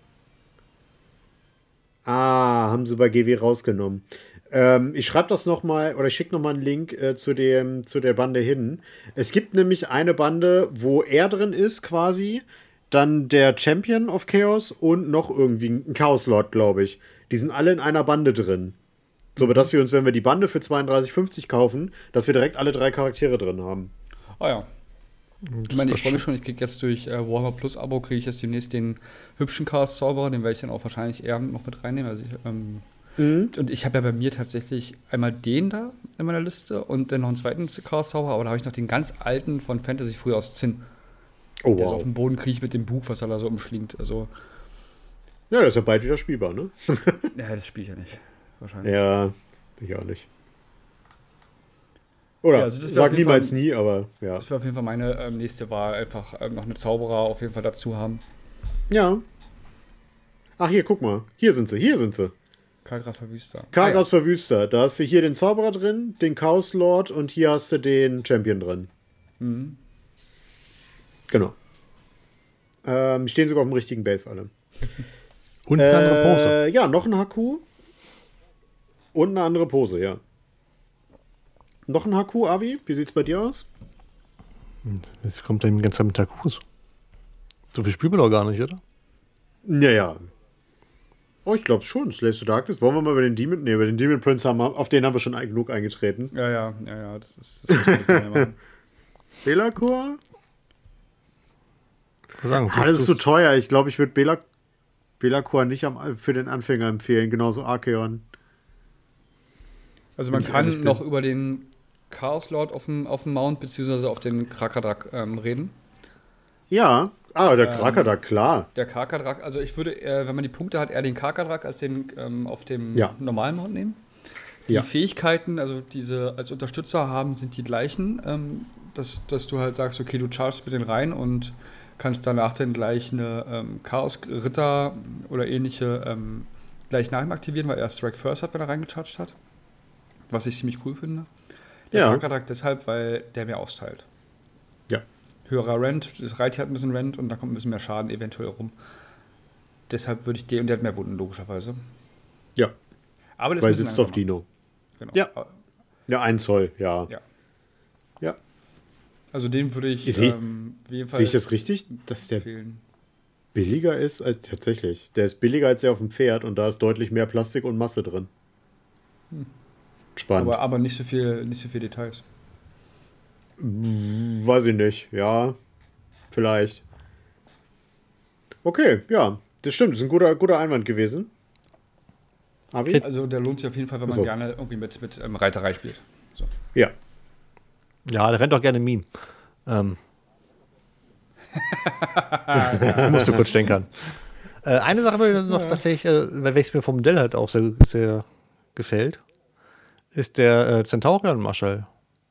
Ah, haben sie bei G W rausgenommen. Ähm, ich schreibe das nochmal, oder ich schicke nochmal einen Link äh, zu, dem, zu der Bande hin. Es gibt nämlich eine Bande, wo er drin ist, quasi. Dann der Champion of Chaos und noch irgendwie ein Chaos Lord, glaube ich. Die sind alle in einer Bande drin. So, dass wir uns, wenn wir die Bande für zweiunddreißig fünfzig kaufen, dass wir direkt alle drei Charaktere drin haben. Ah ja. Ich meine, ich freue mich schon, ich kriege jetzt durch äh, Warhammer Plus Abo, kriege ich jetzt demnächst den hübschen Chaos-Zauberer, den werde ich dann auch wahrscheinlich eher noch mit reinnehmen. Also ich, ähm, mhm. Und ich habe ja bei mir tatsächlich einmal den da in meiner Liste und dann noch einen zweiten Chaos-Zauberer, aber da habe ich noch den ganz alten von Fantasy früher aus Zinn. Oh, der wow. so auf dem Boden kriecht mit dem Buch, was er da so umschlingt. Also, ja, das ist ja bald wieder spielbar, ne? ja, das spiele ich ja nicht. Wahrscheinlich. Ja, ich auch nicht. Oder, Ja, also das wär sag auf jeden niemals Fall- nie, aber ja. Das wäre auf jeden Fall meine ähm, nächste Wahl, einfach ähm, noch eine Zauberer auf jeden Fall dazu haben. Ja. Ach, hier, guck mal. Hier sind sie, hier sind sie. Kargras Verwüster. Kargras ah, ja. Verwüster. Da hast du hier den Zauberer drin, den Chaos Lord und hier hast du den Champion drin. Mhm. Genau. Ähm, stehen sogar auf dem richtigen Base alle. Und eine äh, andere Pose. Ja, noch ein H Q. Und eine andere Pose, ja. Noch ein H Q, Avi? Wie sieht's bei dir aus? Jetzt kommt dann die ganze Zeit mit H Qs. So viel spielen wir doch gar nicht, oder? Naja. Oh, ich glaube schon. Slaves to Darkness. Wollen wir mal über den Demon... Ne, über den Demon Prince haben wir... Auf den haben wir schon genug eingetreten. Ja, ja, ja, ja. Das ist... Das Be'lakor? Ah, das ist so teuer. Ich glaube, ich würde Bela Be'lakor nicht am, für den Anfänger empfehlen. Genauso Archeon. Also man kann noch über den Chaos Lord auf dem, auf dem Mount beziehungsweise auf den Krakadrack ähm, reden. Ja, ah, der ähm, Krakadrack, klar. Der Krakadrack, also ich würde, äh, wenn man die Punkte hat, eher den Krakadrack als den ähm, auf dem ja. normalen Mount nehmen. Die ja. Fähigkeiten, also diese als Unterstützer haben, sind die gleichen. Ähm, dass, dass du halt sagst, okay, du chargest mit den rein und kannst danach dann gleich eine ähm, Chaos-Ritter oder ähnliche ähm, gleich nach ihm aktivieren, weil er Strike First hat, wenn er reingecharged hat. Was ich ziemlich cool finde. Der ja. Krakadrack deshalb, weil der mehr austeilt. Ja. Höherer Rent, das Reittier hat ein bisschen Rent und da kommt ein bisschen mehr Schaden eventuell rum. Deshalb würde ich den, und der hat mehr Wunden, logischerweise. Ja. Aber das weil sitzt auf Dino. Genau. Ja. Ja, ein Zoll, ja. Ja. Ja. Also den würde ich Sie, ähm, auf jeden Fall sehe ich das richtig, dass der empfehlen. Billiger ist als tatsächlich. Der ist billiger als der auf dem Pferd und da ist deutlich mehr Plastik und Masse drin. Hm. Spannend. Aber, aber nicht so viel, nicht so viel Details. Weiß ich nicht, ja. Vielleicht. Okay, ja. Das stimmt, das ist ein guter, guter Einwand gewesen. Abi? Also der lohnt sich auf jeden Fall, wenn man so. gerne irgendwie mit, mit ähm, Reiterei spielt. So. Ja. Ja, der rennt auch gerne Meme. Ähm. Musst du kurz stänkern. Äh, eine Sache würde noch ja. tatsächlich, äh, welches mir vom Modell halt auch sehr, sehr gefällt, ist der äh, Centaurion-Marschall.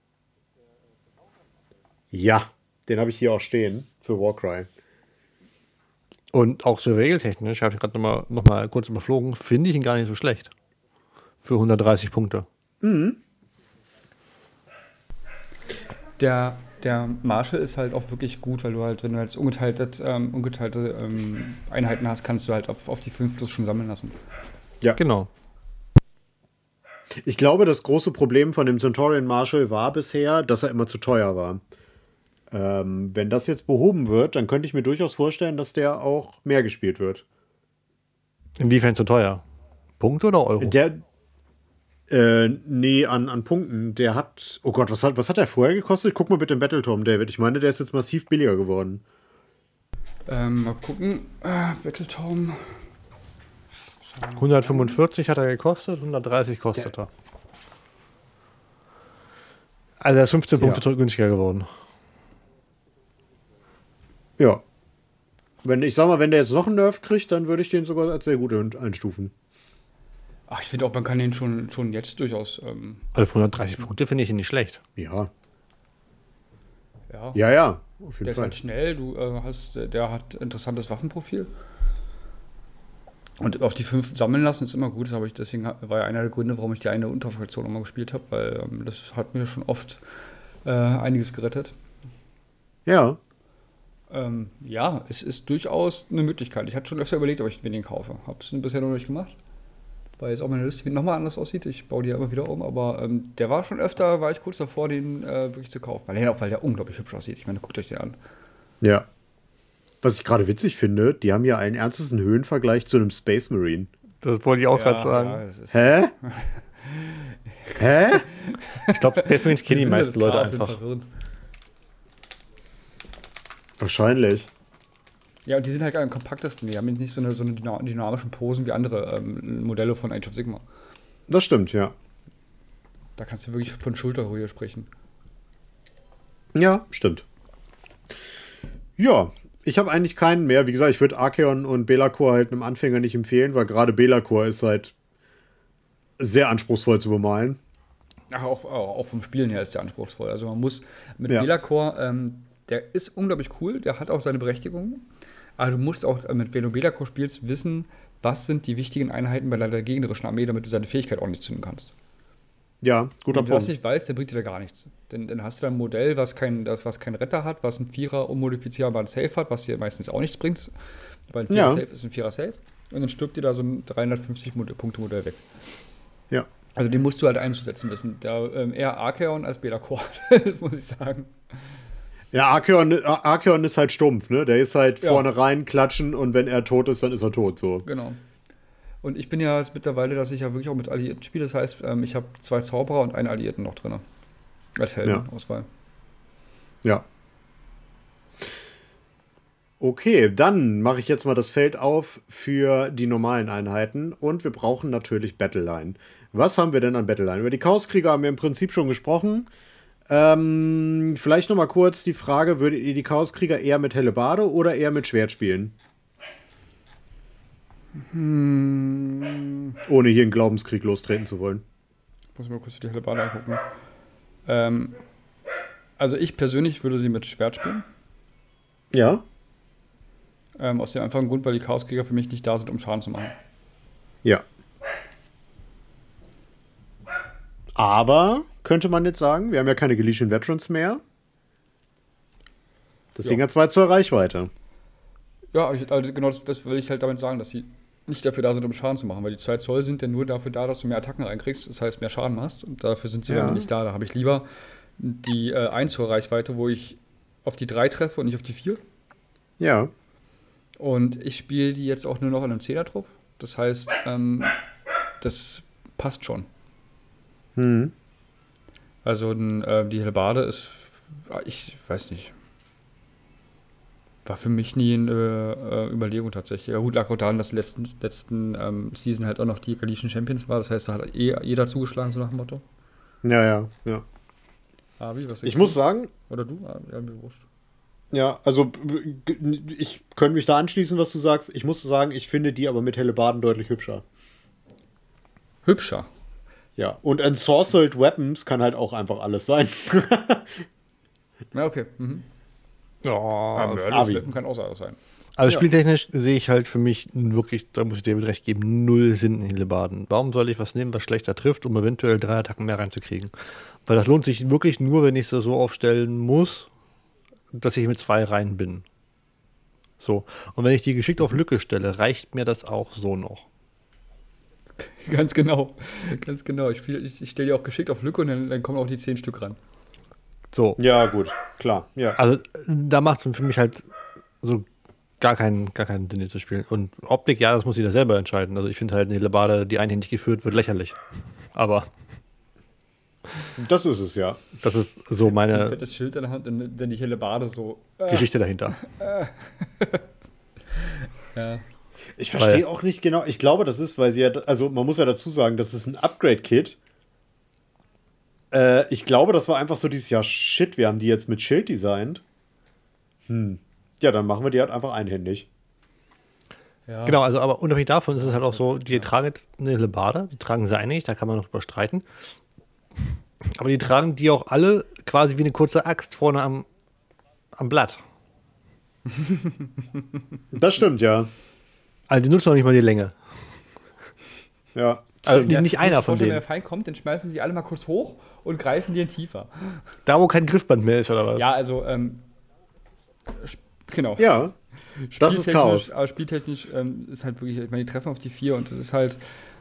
Ja, den habe ich hier auch stehen für Warcry. Und auch so regeltechnisch, habe ich gerade noch mal, noch mal kurz überflogen, finde ich ihn gar nicht so schlecht. Für hundertdreißig Punkte. Mhm. Der, der Marshall ist halt auch wirklich gut, weil du halt, wenn du halt ungeteilte, ähm, ungeteilte ähm, Einheiten hast, kannst du halt auf, auf die fünf plus schon sammeln lassen. Ja, genau. Ich glaube, das große Problem von dem Centaurion Marshall war bisher, dass er immer zu teuer war. Ähm, wenn das jetzt behoben wird, dann könnte ich mir durchaus vorstellen, dass der auch mehr gespielt wird. Inwiefern zu teuer? Punkte oder Euro? Der, äh, nee, an, an Punkten. Der hat, oh Gott, was hat, was hat der vorher gekostet? Guck mal bitte im Battletom, David. Ich meine, der ist jetzt massiv billiger geworden. Ähm, mal gucken. Äh, Battletom. hundertfünfundvierzig hat er gekostet, hundertdreißig kostet der. er. Also er ist fünfzehn ja. Punkte günstiger geworden. Ja. Wenn, ich sag mal, wenn der jetzt noch einen Nerf kriegt, dann würde ich den sogar als sehr gut einstufen. Ach, ich finde auch, man kann den schon, schon jetzt durchaus. Ähm, also für hundertdreißig Punkte finde ich ihn nicht schlecht. Ja. Ja, ja, ja auf jeden der Fall. ist halt schnell, du äh, hast, der hat interessantes Waffenprofil. Und auf die fünf sammeln lassen ist immer gut. Das habe ich, deswegen war ja einer der Gründe, warum ich die eine Unterfraktion nochmal gespielt habe, weil ähm, das hat mir schon oft äh, einiges gerettet. Ja. Ähm, ja, es ist durchaus eine Möglichkeit. Ich hatte schon öfter überlegt, ob ich mir den kaufe. Habe es bisher noch nicht gemacht. Weil jetzt auch meine Liste nochmal anders aussieht. Ich baue die ja immer wieder um. Aber ähm, der war schon öfter, war ich kurz davor, den äh, wirklich zu kaufen. Weil, auch weil der unglaublich hübsch aussieht. Ich meine, guckt euch den an. Ja. Was ich gerade witzig finde, die haben ja einen ernstesten Höhenvergleich zu einem Space Marine. Das wollte ich auch ja, gerade sagen. Ja, Hä? Hä? Ich glaube, Space Marines kennen die meisten Leute einfach. Wahrscheinlich. Ja, und die sind halt am kompaktesten. Die haben jetzt nicht so eine, so eine dynamischen Posen wie andere ähm, Modelle von Age of Sigmar. Das stimmt, ja. Da kannst du wirklich von Schulterhöhe sprechen. Ja, stimmt. Ja, ich habe eigentlich keinen mehr. Wie gesagt, ich würde Archeon und Be'lakor halt einem Anfänger nicht empfehlen, weil gerade Be'lakor ist halt sehr anspruchsvoll zu bemalen. Ach, auch, auch vom Spielen her ist der anspruchsvoll. Also man muss mit ja. Be'lakor, ähm, der ist unglaublich cool, der hat auch seine Berechtigung, Aber du musst auch, äh, mit, wenn du Belakor spielst, wissen, was sind die wichtigen Einheiten bei deiner gegnerischen Armee, damit du seine Fähigkeit auch nicht zünden kannst. Ja, guter Wenn du das Punkt. nicht weißt, dann bringt dir da gar nichts. Denn dann hast du ein Modell, was kein, das, was keinen Retter hat, was ein Vierer unmodifizierbaren Safe hat, was dir meistens auch nichts bringt. Weil ein Vierer Ja. Safe ist ein Vierer Safe. Und dann stirbt dir da so ein dreihundertfünfzig-Punkte-Modell weg. Ja. Also den musst du halt einzusetzen wissen. Da, ähm, eher Archeon als Belakor, muss ich sagen. Ja, Archeon, Archeon ist halt stumpf, ne? Der ist halt Ja. vorne rein, klatschen und wenn er tot ist, dann ist er tot, so. Genau. Und ich bin ja jetzt mittlerweile, dass ich ja wirklich auch mit Alliierten spiele. Das heißt, ähm, ich habe zwei Zauberer und einen Alliierten noch drin. Als Heldenauswahl. Ja. Okay, dann mache ich jetzt mal das Feld auf für die normalen Einheiten und wir brauchen natürlich Battleline. Was haben wir denn an Battleline? Über die Chaoskrieger haben wir im Prinzip schon gesprochen. Ähm, vielleicht noch mal kurz die Frage, würdet ihr die Chaoskrieger eher mit Hellebarde oder eher mit Schwert spielen? Hm, Ohne hier einen Glaubenskrieg lostreten zu wollen. ich muss mal kurz die Hellebarde angucken. Ähm, also ich persönlich würde sie mit Schwert spielen. Ja. Ähm, aus dem einfachen Grund, weil die Chaoskrieger für mich nicht da sind, um Schaden zu machen. Ja. Aber, könnte man jetzt sagen, wir haben ja keine Galician Veterans mehr. Das Ja. Ding hat zwei zur Reichweite. Ja, ich, also genau das, das will ich halt damit sagen, dass sie nicht dafür da sind, um Schaden zu machen, weil die zwei Zoll sind ja nur dafür da, dass du mehr Attacken reinkriegst, das heißt mehr Schaden machst und dafür sind sie Ja. ja nicht da. Da habe ich lieber die äh, eins Zoll Reichweite, wo ich auf die drei treffe und nicht auf die vier. Ja. Und ich spiele die jetzt auch nur noch in einem Zehner-Trupp. Das heißt, ähm, das passt schon. Hm. Also äh, die Hellebarde ist, ich weiß nicht, war für mich nie eine äh, Überlegung tatsächlich. Ja gut, lag auch daran, dass letzten, letzten ähm, Season halt auch noch die Galicien Champions war. Das heißt, da hat eh jeder zugeschlagen, so nach dem Motto. Ja, ja, ja. Abi, was Ich denkst muss du? sagen, Oder du? Ah, ja, mir wurscht. ja, also g- ich könnte mich da anschließen, was du sagst. Ich muss sagen, ich finde die aber mit Hellebarden deutlich hübscher. Hübscher. Ja, und Ensorcelled Weapons kann halt auch einfach alles sein. Ja, okay. Mhm. Ja, Aber Murder Abi. Flippen kann auch so sein. also Ja. spieltechnisch sehe ich halt für mich wirklich, da muss ich David recht geben, null Sinn in Hellebarden. Warum soll ich was nehmen, was schlechter trifft, um eventuell drei Attacken mehr reinzukriegen? Weil das lohnt sich wirklich nur, wenn ich es so aufstellen muss, dass ich mit zwei rein bin. So. Und wenn ich die geschickt auf Lücke stelle, reicht mir das auch so noch. Ganz genau. Ganz genau. Ich, spiel- ich, ich stelle die auch geschickt auf Lücke und dann, dann kommen auch die zehn Stück ran. So. Ja, gut, klar. Ja. Also da macht es für mich halt so gar keinen, gar keinen Sinn, hier zu spielen. Und Optik, ja, das muss jeder selber entscheiden. Also ich finde halt eine Hellebarde, die einhändig geführt wird, lächerlich. Aber Das ist es, ja. das ist so Ein meine fettes Schild in der Hand und dann die Hellebarde so. Äh, Geschichte dahinter. ja. Ich verstehe Weil- auch nicht genau. Ich glaube, das ist, weil sie ja, also man muss ja dazu sagen, das ist ein Upgrade-Kit. Äh, ich glaube, das war einfach so dieses Jahr, shit, wir haben die jetzt mit Schild designt. Hm. Ja, dann machen wir die halt einfach einhändig. Ja. Genau, also aber unabhängig davon ist es halt auch so, die tragen jetzt eine Hellebarde, die tragen sie einig, da kann man noch drüber streiten. Aber die tragen die auch alle quasi wie eine kurze Axt vorne am, am Blatt. Das stimmt, ja. Also die nutzen auch nicht mal die Länge. Ja. Also Ja, nicht du musst einer dir von vorstellen, denen. Wenn der Feind kommt, dann schmeißen sie alle mal kurz hoch und greifen dir tiefer. Da, wo kein Griffband mehr ist, oder was? Ja, also, ähm, sp- genau. Ja. Das ist Spieltechnisch- Chaos. Aber spieltechnisch ähm, ist halt wirklich, ich meine, die treffen auf die vier und das ist halt,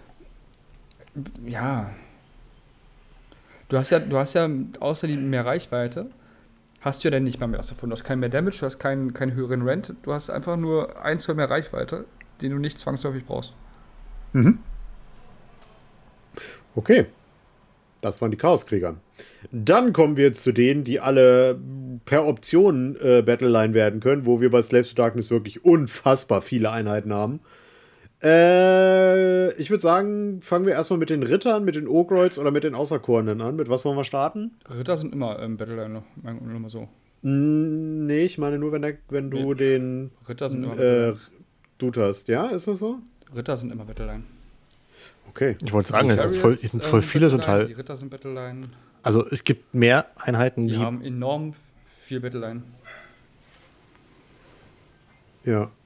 ja. Du hast ja, du hast ja außer die mehr Reichweite, hast du ja dann nicht mal mehr was davon. Du hast keinen mehr Damage, du hast keinen, keinen höheren Rent, du hast einfach nur ein Zoll mehr Reichweite, den du nicht zwangsläufig brauchst. Okay. Das waren die Chaoskrieger. Dann kommen wir jetzt zu denen, die alle per Option äh, Battleline werden können, wo wir bei Slaves to Darkness wirklich unfassbar viele Einheiten haben. Äh, ich würde sagen, fangen wir erstmal mit den Rittern, mit den Ogroids oder mit den Außerkorenen an. Mit was wollen wir starten? Ritter sind immer im Battleline noch, nur mal so. Mm, nee, ich meine nur, wenn, der, wenn du Nee. den Ritter sind immer äh, Battleline. Dude hast. Ja, ist das so? Ritter sind immer Battleline. Okay. Ich wollte sagen, Die es sind voll, Chariots, es sind äh, voll viele Battleline, total. Die Ritter sind Battleline. Also es gibt mehr Einheiten, Die die. haben enorm viel Battleline. Ja.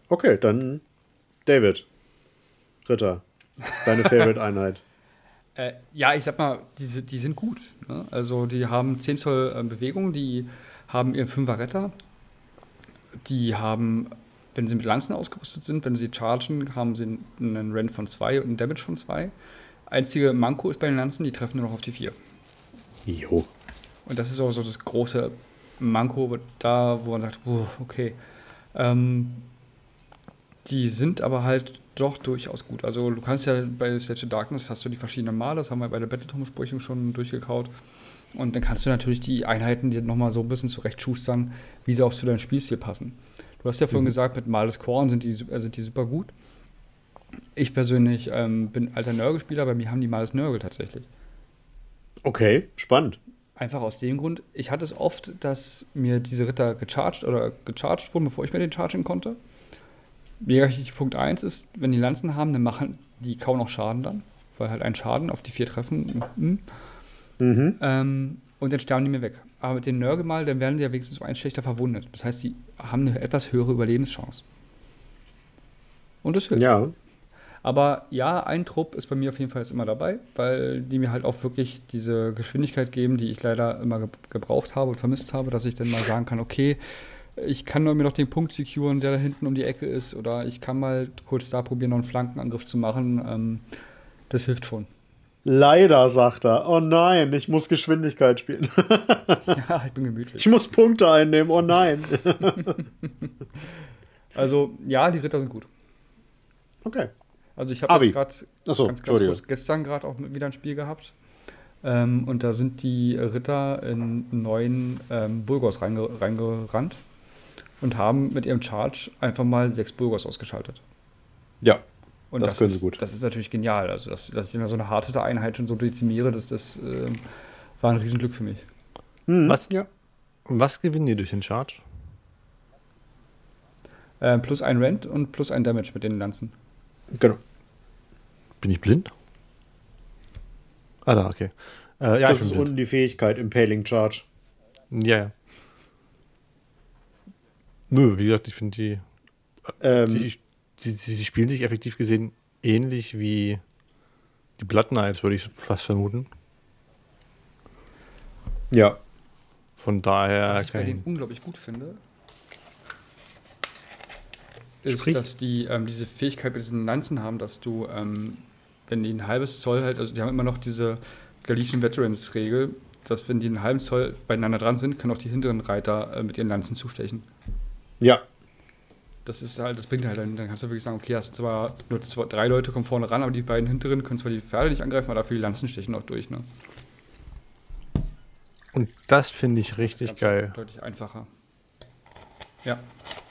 Okay, dann David. Ritter. Deine Favorite-Einheit. Äh, ja, ich sag mal, die, die sind gut. Ne? Also die haben zehn Zoll äh, Bewegung, die haben ihren fünfer Retter. Die haben, wenn sie mit Lanzen ausgerüstet sind, wenn sie chargen, haben sie einen Rend von zwei und einen Damage von zwei. Einzige Manko ist bei den Lanzen, die treffen nur noch auf die vier. Jo. Und das ist auch so das große Manko da, wo man sagt, oh, okay. Ähm, die sind aber halt doch durchaus gut. Also du kannst ja bei Stage of Darkness hast du die verschiedenen Male, das haben wir bei der Battletome-Besprechung schon durchgekaut. Und dann kannst du natürlich die Einheiten dir nochmal so ein bisschen zurechtschustern, wie sie auch zu deinem Spielstil passen. Du hast ja vorhin mhm. gesagt, mit Males Korn sind die, äh, sind die super gut. Ich persönlich ähm, bin alter Nörgel-Spieler, bei mir haben die Males Nörgel tatsächlich. Okay, spannend. Einfach aus dem Grund, ich hatte es oft, dass mir diese Ritter gecharged oder gecharged wurden, bevor ich mir den chargen konnte. Negativ Punkt eins ist, wenn die Lanzen haben, dann machen die kaum noch Schaden dann, weil halt ein Schaden auf die vier treffen. Mhm. Mhm. Ähm, und dann sterben die mir weg. Aber mit den Nörgel mal, dann werden die ja wenigstens um einen schlechter verwundet. Das heißt, die haben eine etwas höhere Überlebenschance. Und das hilft. Ja. Aber ja, ein Trupp ist bei mir auf jeden Fall jetzt immer dabei, weil die mir halt auch wirklich diese Geschwindigkeit geben, die ich leider immer ge- gebraucht habe und vermisst habe, dass ich dann mal sagen kann, okay, ich kann nur mir noch den Punkt securen, der da hinten um die Ecke ist, oder ich kann mal kurz da probieren, noch einen Flankenangriff zu machen. Ähm, das hilft schon. Leider, sagt er. Oh nein, ich muss Geschwindigkeit spielen. Ja, ich bin gemütlich. Ich muss Punkte einnehmen, oh nein. Also, ja, die Ritter sind gut. Okay. Also ich habe jetzt gerade so, ganz, ganz kurz gestern gerade auch wieder ein Spiel gehabt. Ähm, und da sind die Ritter in neun ähm, Bulgors reinge reingerannt und haben mit ihrem Charge einfach mal sechs Bulgors ausgeschaltet. Ja, und das, das können ist, sie gut. Das ist natürlich genial. Also, dass, dass ich in so eine Hardhitter-Einheit schon so dezimiere, das, das äh, war ein Riesenglück für mich. Hm. Was, ja. Was gewinnen die durch den Charge? Äh, plus ein Rend und plus ein Damage mit den Lanzen. Genau. Bin ich blind? Ah, da, okay. Äh, ja, das ist unten die Fähigkeit, Impaling Charge. Ja, ja. Nö, wie gesagt, ich finde die, ähm, die, die, die, die spielen sich effektiv gesehen ähnlich wie die Blood Knights, würde ich fast vermuten. Ja. Von daher. Was ich bei denen unglaublich gut finde, ist, Sprich. dass die ähm, diese Fähigkeit bei diesen Lanzen haben, dass du, ähm, wenn die ein halbes Zoll halt, also die haben immer noch diese Galician Veterans-Regel, dass wenn die einen halben Zoll beieinander dran sind, können auch die hinteren Reiter äh, mit ihren Lanzen zustechen. Ja. Das ist halt, das bringt halt dann, dann kannst du wirklich sagen, okay, hast zwar nur zwei, drei Leute kommen vorne ran, aber die beiden hinteren können zwar die Pferde nicht angreifen, aber dafür die Lanzen stechen auch durch, ne? Und das finde ich richtig ganz geil. Deutlich einfacher. Ja.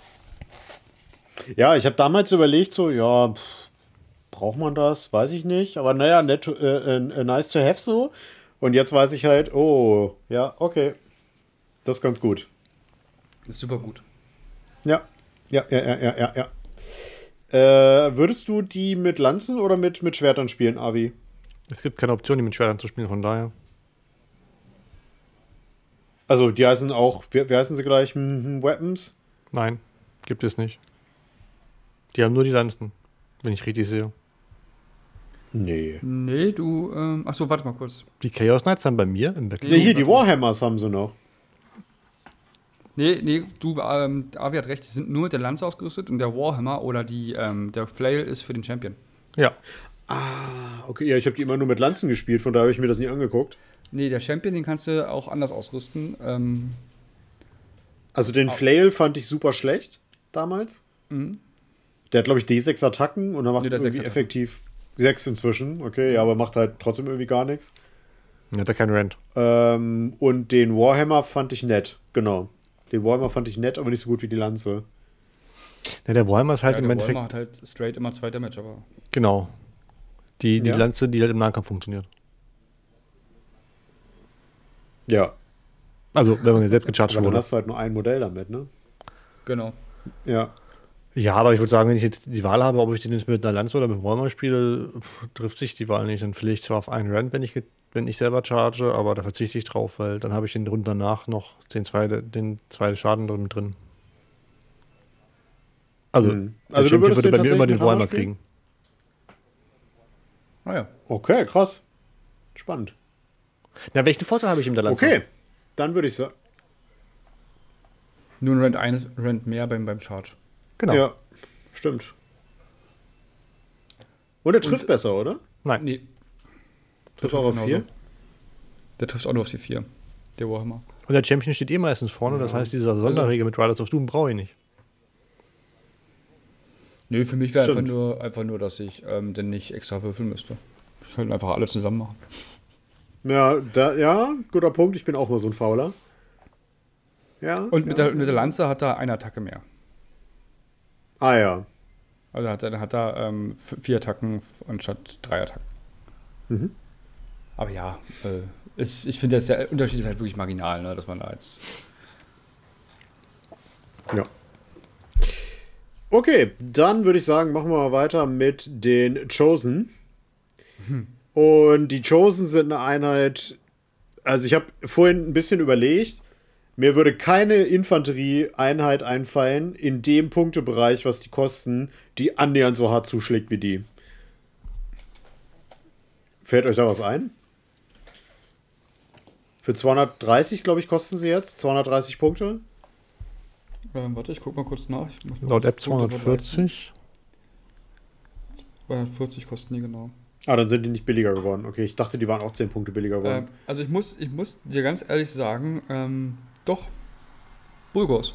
Ja, ich habe damals überlegt, so, ja, pff, braucht man das? Weiß ich nicht. Aber naja, net, äh, äh, nice to have so. Und jetzt weiß ich halt, oh, ja, okay. Das ist ganz gut. Ist super gut. Ja, ja, ja, ja, ja, ja. ja. Äh, würdest du die mit Lanzen oder mit, mit Schwertern spielen, Avi? Es gibt keine Option, die mit Schwertern zu spielen, von daher. Also, die heißen auch, wie, wie heißen sie gleich? Hm, Weapons? Nein, gibt es nicht. Die haben nur die Lanzen, wenn ich richtig sehe. Nee. Nee, du, ähm, achso, warte mal kurz. Die Chaos Knights haben bei mir im Background. Nee, hier, die Warhammers haben sie noch. Nee, nee, du, ähm, Avi hat recht, die sind nur mit der Lanze ausgerüstet und der Warhammer oder die, ähm, der Flail ist für den Champion. Ja. Ah, okay, ja, ich habe die immer nur mit Lanzen gespielt, von daher habe ich mir das nie angeguckt. Nee, der Champion, den kannst du auch anders ausrüsten. Ähm, also den Flail fand ich super schlecht damals. Mhm. Der hat, glaube ich, D sechs Attacken und er macht Nee, der irgendwie sechs effektiv sechs inzwischen. Okay, ja, aber macht halt trotzdem irgendwie gar nichts. Hat er keinen Rand. Ähm, und den Warhammer fand ich nett, genau. Den Warhammer fand ich nett, aber nicht so gut wie die Lanze. Ja, der Warhammer ist halt ja, im der Endeffekt. Warhammer hat halt straight immer zwei Damage, aber. Genau. Die, die Ja. Lanze, die halt im Nahkampf funktioniert. Ja. Also, wenn man selbst gecharged Aber dann wurde. hast du halt nur ein Modell damit, ne? Genau. Ja. Ja, aber ich würde sagen, wenn ich jetzt die Wahl habe, ob ich den jetzt mit einer Lanze oder mit einem Warhammer spiele, pff, trifft sich die Wahl nicht. Dann verliere ich zwar auf einen Rand, wenn ich, wenn ich selber charge, aber da verzichte ich drauf, weil dann habe ich in den Runden danach noch den zweiten den zweite Schaden mit drin. Also, Hm. der Also du Champion würdest würde den bei mir immer tatsächlich den mit Hammer Warhammer spielen? kriegen. Ah ja. Okay, krass. Spannend. Na, welchen Vorteil habe ich im der Lanze? Okay, dann würde ich sagen. Nur ein Rand eines Rand mehr beim, beim Charge. Genau. Ja, stimmt. Und er trifft Und- besser, oder? Nein. Nee. Trifft auch auf genauso. vier? Der trifft auch nur auf die vier. Der Warhammer. Und der Champion steht eh meistens vorne, das heißt, dieser Sonderregel mit Riders of Doom brauche ich nicht. Nö, für mich wäre einfach Stimmt. nur, einfach nur, dass ich ähm, denn nicht extra würfeln müsste. Ich könnte einfach alle zusammen machen. Ja, da, ja, guter Punkt. Ich bin auch mal so ein Fauler. Ja. Und mit, ja. der, mit der Lanze hat er eine Attacke mehr. Ah ja. Also hat er, dann hat er ähm, f- vier Attacken anstatt drei Attacken. Mhm. Aber Aber ja, äh, ist, ich finde, das- der Unterschied ist halt wirklich marginal, ne, dass man da jetzt. Ja. Okay, dann würde ich sagen, machen wir mal weiter mit den Chosen. Und die Chosen sind eine Einheit. Also, ich habe vorhin ein bisschen überlegt. Mir würde keine Infanterie-Einheit einfallen in dem Punktebereich, was die kosten, die annähernd so hart zuschlägt wie die. Fällt euch da was ein? Für zweihundertdreißig, glaube ich, kosten sie jetzt. zweihundertdreißig Punkte. Ähm, warte, ich guck mal kurz nach. Ich muss mal laut kurz App Punkte zweihundertvierzig. vergleichen. Äh, vierzig kosten die genau. Ah, dann sind die nicht billiger geworden. Okay, ich dachte, die waren auch zehn Punkte billiger geworden. Ähm, also ich muss, ich muss dir ganz ehrlich sagen, ähm, doch, Burgos,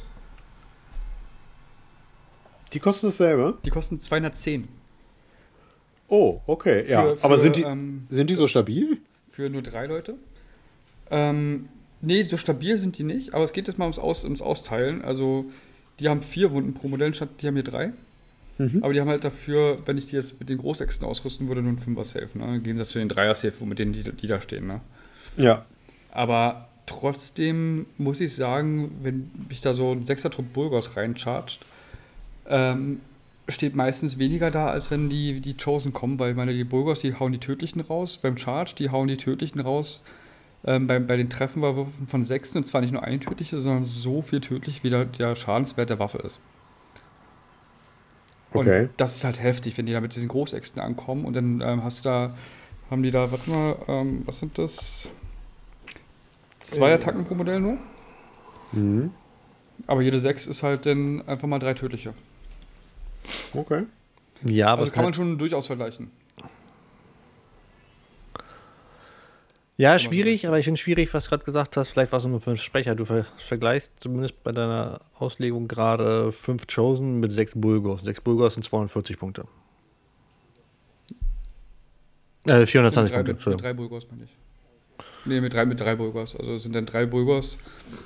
Die kosten dasselbe? die kosten zweihundertzehn. Oh, okay, ja. Für- Aber für, sind die, ähm, sind die so stabil? Für nur drei Leute. Ähm, nee, so stabil sind die nicht, aber es geht jetzt mal ums, Aus, ums Austeilen. Also, die haben vier Wunden pro Modell, statt die haben hier drei. Mhm. Aber die haben halt dafür, wenn ich die jetzt mit den Großäxten ausrüsten würde, nur einen Fünfer-Safe. Ne? Im Gegensatz zu den Dreier-Safe, mit denen die, die da stehen. Ne? Ja. Aber trotzdem muss ich sagen, wenn mich da so ein Sechser-Trupp Burgos reinchargt, ähm, steht meistens weniger da, als wenn die, die Chosen kommen, weil meine, die Burgos, die hauen die Tödlichen raus. Beim Charge, die hauen die Tödlichen raus. Ähm, bei, bei den Treffen war Würfen von Sechsen, und zwar nicht nur eine tödliche, sondern so viel tödlich, wie der, der Schadenswert der Waffe ist. Und Okay. das ist halt heftig, wenn die da mit diesen Großäxten ankommen und dann ähm, hast du da, haben die da, warte mal, ähm, was sind das? Zwei Äh. Attacken pro Modell nur? Mhm. Aber jede sechs ist halt dann einfach mal drei tödliche. Okay. Ja, aber Also es kann man kann, schon durchaus vergleichen. ja, schwierig, aber ich finde schwierig, was du gerade gesagt hast. Vielleicht war es nur für einen Sprecher. Du ver vergleichst zumindest bei deiner Auslegung gerade fünf Chosen mit sechs Bulgos. Sechs Bulgos sind zweihundertvierzig Punkte. Äh, vierhundertzwanzig mit drei, Punkte, mit, mit Entschuldigung. drei Bulgos, meine ich. Nee, mit drei, mit drei Bulgos. Also es sind dann drei Bulgos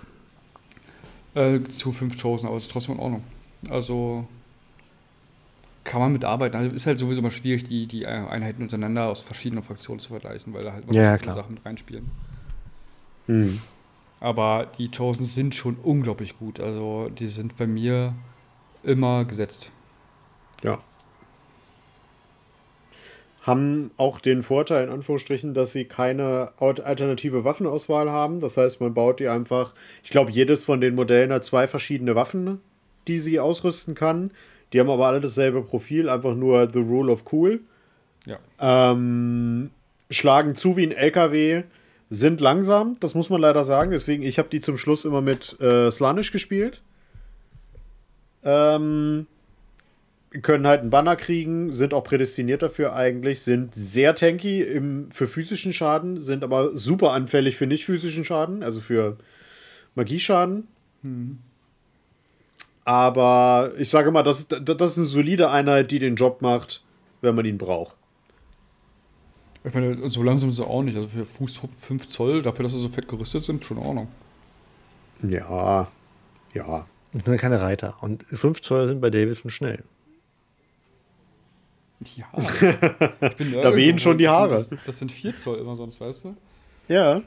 äh, zu fünf Chosen, aber es ist trotzdem in Ordnung. Also kann man mitarbeiten. Also ist halt sowieso mal schwierig, die, die Einheiten untereinander aus verschiedenen Fraktionen zu vergleichen, weil da halt noch Ja, viele klar. Sachen mit reinspielen. Mhm. Aber die Chosen sind schon unglaublich gut. Also die sind bei mir immer gesetzt. Ja. Haben auch den Vorteil, in Anführungsstrichen, dass sie keine al- alternative Waffenauswahl haben. Das heißt, man baut die einfach. Ich glaube, jedes von den Modellen hat zwei verschiedene Waffen, die sie ausrüsten kann. Die haben aber alle dasselbe Profil, einfach nur The Rule of Cool. Ja. Ähm, schlagen zu wie ein L K W, sind langsam, das muss man leider sagen. Deswegen, ich habe die zum Schluss immer mit äh, Slanish gespielt. Ähm, können halt einen Banner kriegen, sind auch prädestiniert dafür eigentlich, sind sehr tanky im, für physischen Schaden, sind aber super anfällig für nicht physischen Schaden, also für Magieschaden. Mhm. Aber ich sage mal, das, das ist eine solide Einheit, die den Job macht, wenn man ihn braucht. Ich meine, so langsam ist es auch nicht. Also für Fuß fünf Zoll, dafür, dass sie so fett gerüstet sind, schon in Ordnung. Ja, ja. Das sind keine Reiter. Und fünf Zoll sind bei Davidson schnell. Ja. Ich bin Da wehen schon die Haare. Das sind, das, das sind vier Zoll immer sonst, weißt du? Ja.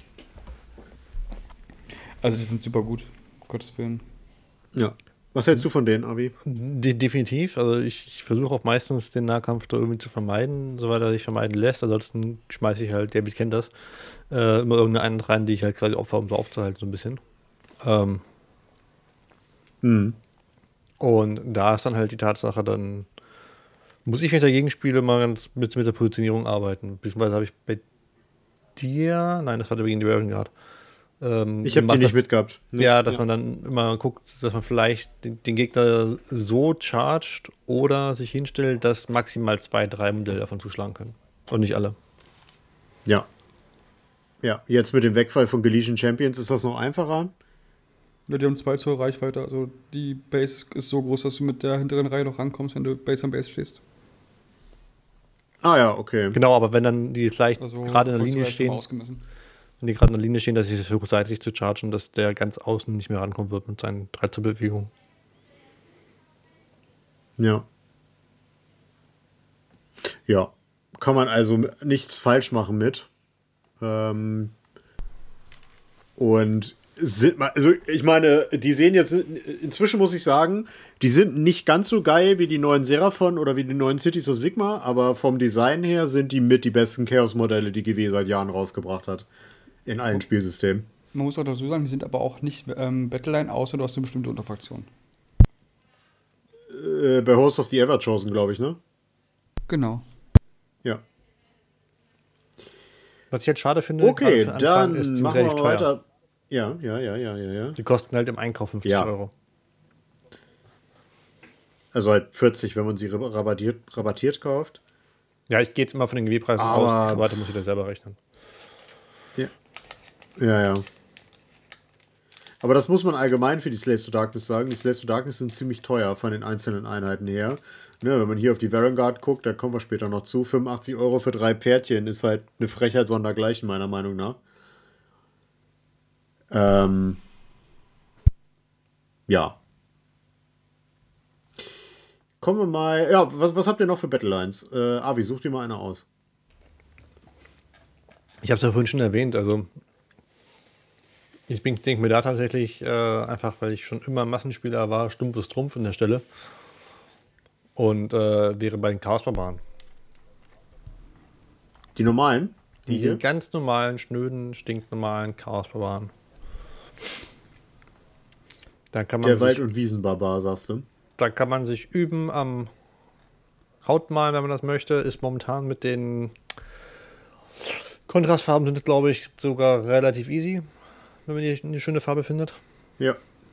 Also die sind super gut, um Gottes Willen. Ja. Was hältst du von denen, Avi? De definitiv. Also ich, ich versuche auch meistens den Nahkampf da irgendwie zu vermeiden, soweit er sich vermeiden lässt. Ansonsten schmeiße ich halt, David kennt das, äh, immer irgendeine Einheit rein, die ich halt quasi opfer, um so aufzuhalten, so ein bisschen. Ähm, Hm. Und da ist dann halt die Tatsache, dann muss ich, wenn ich dagegen spiele, mal ganz mit, mit der Positionierung arbeiten. Beziehungsweise habe ich bei dir, nein, das war gegen die Ravens gerade. Ähm, ich habe die nicht mitgehabt. Nee, ja, dass ja. man dann immer guckt, dass man vielleicht den, den Gegner so chargt oder sich hinstellt, dass maximal zwei, drei Modelle davon zuschlagen können. Und nicht alle. Ja. Ja, jetzt mit dem Wegfall von Galician Champions ist das noch einfacher. Ja, die haben zwei zur Reichweite. Also die Base ist so groß, dass du mit der hinteren Reihe noch rankommst, wenn du Base am Base stehst. Ah ja, okay. Genau, aber wenn dann die vielleicht also gerade in der Linie stehen, wenn die gerade in der Linie stehen, dass sie es versuchen, seitlich zu chargen, dass der ganz außen nicht mehr rankommen wird mit seinen Dreizehn-Bewegungen. Ja. Ja. Kann man also nichts falsch machen mit. Ähm und sind, also ich meine, die sehen jetzt, inzwischen muss ich sagen, die sind nicht ganz so geil wie die neuen Seraphon oder wie die neuen Cities of Sigma, aber vom Design her sind die mit die besten Chaos-Modelle, die G W seit Jahren rausgebracht hat. In allen Spielsystemen. Man muss auch dazu sagen, die sind aber auch nicht ähm, Battleline, außer du hast eine bestimmte Unterfraktion. Äh, bei Host of the Everchosen, glaube ich, ne? Genau. Ja. Was ich jetzt schade finde, okay, dann ist, machen wir teuer. weiter. Ja, ja, ja, ja, ja, ja. Die kosten halt im Einkauf fünfzig ja. Euro. Also halt vierzig, wenn man sie rabattiert, rabattiert kauft. Ja, ich gehe jetzt immer von den G W-Preisen aus. Die Rabatte muss ich da selber rechnen. Ja. Ja, ja. Aber das muss man allgemein für die Slaves to Darkness sagen. Die Slaves to Darkness sind ziemlich teuer von den einzelnen Einheiten her. Ne, wenn man hier auf die Varangard guckt, da kommen wir später noch zu. fünfundachtzig Euro für drei Pferdchen ist halt eine Frechheit sondergleichen, meiner Meinung nach. Ähm. Ja. Kommen wir mal. Ja, was, was habt ihr noch für Battlelines? Äh, Avi, such dir mal eine aus. Ich habe es ja vorhin schon erwähnt, also ich denke mir da tatsächlich äh, einfach, weil ich schon immer Massenspieler war, stumpfes Trumpf an der Stelle. Und äh, wäre bei den Chaos-Barbaren. Die normalen? Die, die ganz normalen, schnöden, stinknormalen Chaos-Barbaren. Da kann man Der sich, Wald- und Wiesenbarbar, sagst du? Da kann man sich üben am Hautmalen, wenn man das möchte. Ist momentan mit den Kontrastfarben sind es, glaube ich, sogar relativ easy, wenn man die eine schöne Farbe findet. Ja.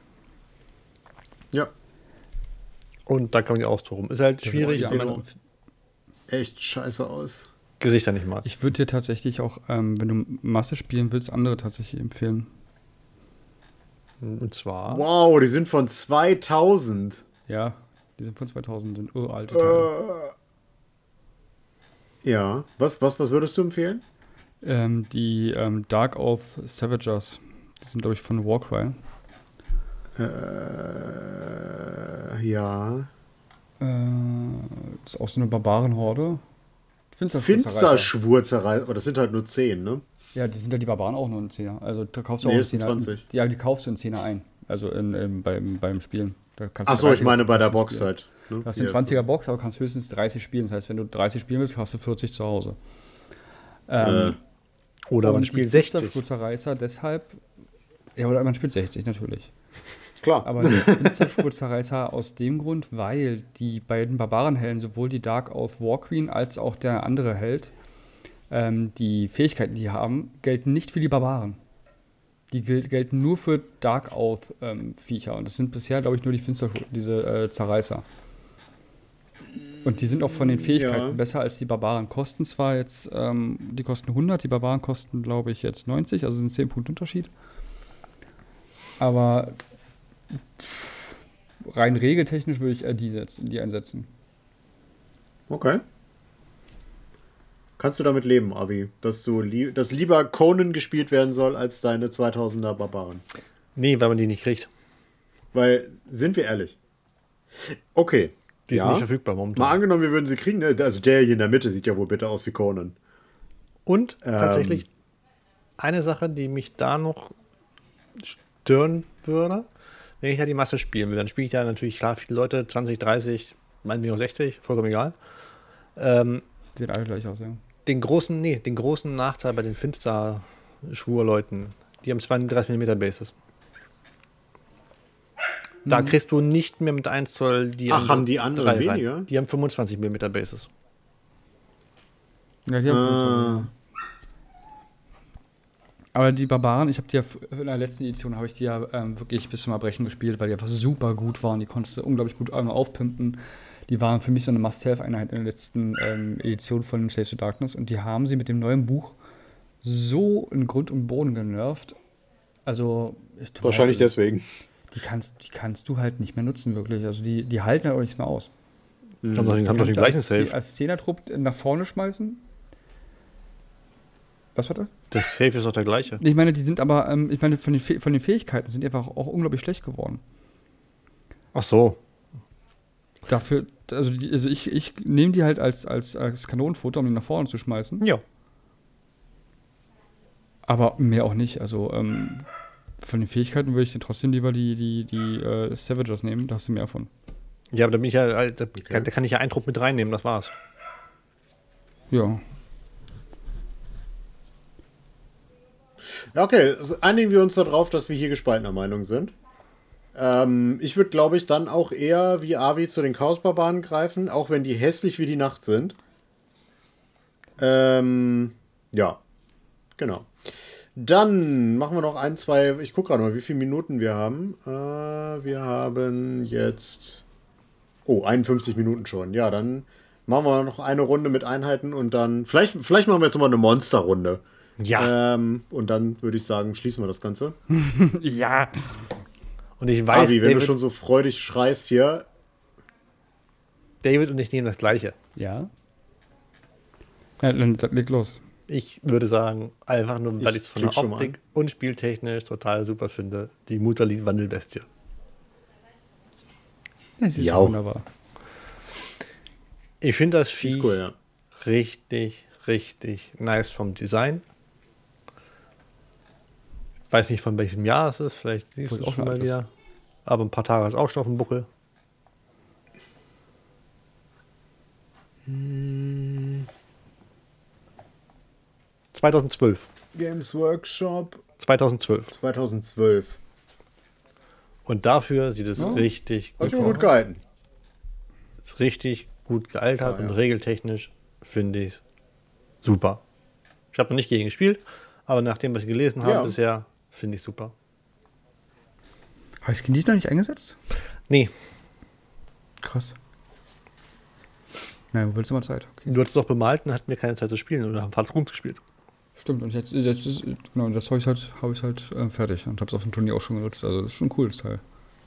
Ja. Und da kann man die austoben. Ist halt schwierig. Ja, sieht echt scheiße aus. Gesichter nicht mal. Ich würde dir tatsächlich auch, ähm, wenn du Masse spielen willst, andere tatsächlich empfehlen. Und zwar? Wow, die sind von zweitausend. Ja, die sind von zweitausend, sind uralte Teile. Äh, ja, was, was, was würdest du empfehlen? Ähm, die ähm, Dark Oath Savagers. Die sind, glaube ich, von Warcry. Äh, ja. Äh, das ist auch so eine Barbarenhorde. Finsterschwurzerei, aber das sind halt nur zehn, ne? Ja, die sind ja die Barbaren auch nur ein Zehner. Also da kaufst du nee, auch einen Zehner. zwanzig. Ja, die kaufst du einen Zehner ein. Also in, in, beim, beim Spielen. Achso, ich meine bei der Box spielen. Halt. Ne? Du hast eine zwanziger Box, aber kannst höchstens dreißig spielen. Das heißt, wenn du dreißig spielen willst, hast du vierzig zu Hause. Ähm, äh. Oder man spielt sechzig. Finsterschwurzerreißer deshalb. Ja, oder man spielt sechzig natürlich. Klar. Aber der Finsterschwurzerreißer aus dem Grund, weil die beiden Barbarenhelden, sowohl die Dark Oath War Queen als auch der andere Held, ähm, die Fähigkeiten, die haben, gelten nicht für die Barbaren. Die gel- gelten nur für Dark Oath ähm, Viecher. Und das sind bisher, glaube ich, nur die Finster, diese äh, Zerreißer. Und die sind auch von den Fähigkeiten ja. besser als die Barbaren. Kosten zwar jetzt, ähm, die kosten hundert, die Barbaren kosten, glaube ich, jetzt neunzig, also sind zehn Punkte Unterschied. Aber rein regeltechnisch würde ich eher die, setzen, die einsetzen. Okay. Kannst du damit leben, Avi, dass du li- dass lieber Conan gespielt werden soll als deine zweitausender Barbaren? Nee, weil man die nicht kriegt. Weil, sind wir ehrlich. Okay. Die ja. sind nicht verfügbar momentan. Mal angenommen, wir würden sie kriegen. Also der hier in der Mitte sieht ja wohl bitte aus wie Conan. Und ähm, tatsächlich eine Sache, die mich da noch stören würde, wenn ich ja die Masse spielen will, dann spiele ich ja natürlich klar viele Leute, zwanzig, dreißig, meinetwegen auch sechzig, vollkommen egal. Ähm, Sieht alle gleich aus, ja. Den großen, nee, den großen Nachteil bei den Finster-Schwur-Leuten, die haben zweiunddreißig Millimeter Bases. Da kriegst du nicht mehr mit eins Zoll die Ach, haben die anderen drei rein. weniger? Die haben fünfundzwanzig Millimeter Bases. Ja, die haben Äh, Aber die Barbaren, ich habe die ja f- in der letzten Edition habe ich die ja ähm, wirklich bis zum Erbrechen gespielt, weil die einfach super gut waren. Die konntest du unglaublich gut einmal aufpimpen. Die waren für mich so eine Must-Have-Einheit in der letzten ähm, Edition von Slaves to Darkness. Und die haben sie mit dem neuen Buch so in Grund und Boden genervt. Also ich, wahrscheinlich deswegen. Die kannst, die kannst du halt nicht mehr nutzen, wirklich. Also die, die halten halt auch nichts mehr aus. Die haben doch den, haben doch den Kannst du gleichen als, Safe. als Zehnertrupp nach vorne schmeißen. Was war das? Der Safe ist doch der gleiche. Ich meine, die sind aber, ähm, ich meine, von den, Fäh- von den Fähigkeiten sind die einfach auch unglaublich schlecht geworden. Ach so. Dafür, also, die, also ich, ich nehme die halt als, als, als Kanonenfutter, um die nach vorne zu schmeißen. Ja. Aber mehr auch nicht. Also ähm, von den Fähigkeiten würde ich dann trotzdem lieber die, die, die äh, Savagers nehmen. Da hast du mehr von. Ja, aber da bin ich ja, da, kann, da kann ich ja einen Trupp mit reinnehmen, das war's. Ja. Ja, okay, also einigen wir uns darauf, dass wir hier gespaltener Meinung sind. Ähm, ich würde, glaube ich, dann auch eher wie Avi zu den Chaosbarbaren greifen, auch wenn die hässlich wie die Nacht sind. Ähm, ja, genau. Dann machen wir noch ein, zwei, ich gucke gerade mal, wie viele Minuten wir haben. Äh, wir haben jetzt, oh, einundfünfzig Minuten schon. Ja, dann machen wir noch eine Runde mit Einheiten und dann, vielleicht, vielleicht machen wir jetzt nochmal eine Monsterrunde. Ja. Ähm, und dann würde ich sagen, schließen wir das Ganze. Ja. Und ich weiß, Avi, wenn David, du schon so freudig schreist hier. David und ich nehmen das Gleiche. Ja. Ja, dann leg los. Ich würde sagen, einfach nur, weil Ich ich es von der klick schon mal Optik und spieltechnisch total super finde, die Mutterlied-Wandelbestie. Das ist Ja. wunderbar. Ich finde das Die Vieh ist cool, ja. richtig, richtig nice vom Design. Weiß nicht, von welchem Jahr es ist, vielleicht siehst Wo du es es auch schon schon mal alt ist. wieder. Aber ein paar Tage ist auch schon auf dem Buckel. zweitausendzwölf. Games Workshop zweitausendzwölf. zweitausendzwölf. Und dafür sieht es Ja. richtig Hat gut sich aus. gut gehalten. Ist richtig gut gealtert Ja, ja. und regeltechnisch finde ich es super. Ich habe noch nicht gegen gespielt, aber nach dem, was ich gelesen habe Ja. bisher, finde ich super. Habe ich Skin noch nicht eingesetzt? Nee, Krass. Na, wo willst du mal Zeit? Okay. du hast es doch bemalt und hatten wir keine Zeit zu spielen oder haben fast gut gespielt. Stimmt, und jetzt, jetzt ist, genau, das habe ich halt, hab ich halt äh, fertig und habe es auf dem Turnier auch schon genutzt. Also das ist schon ein cooles Teil.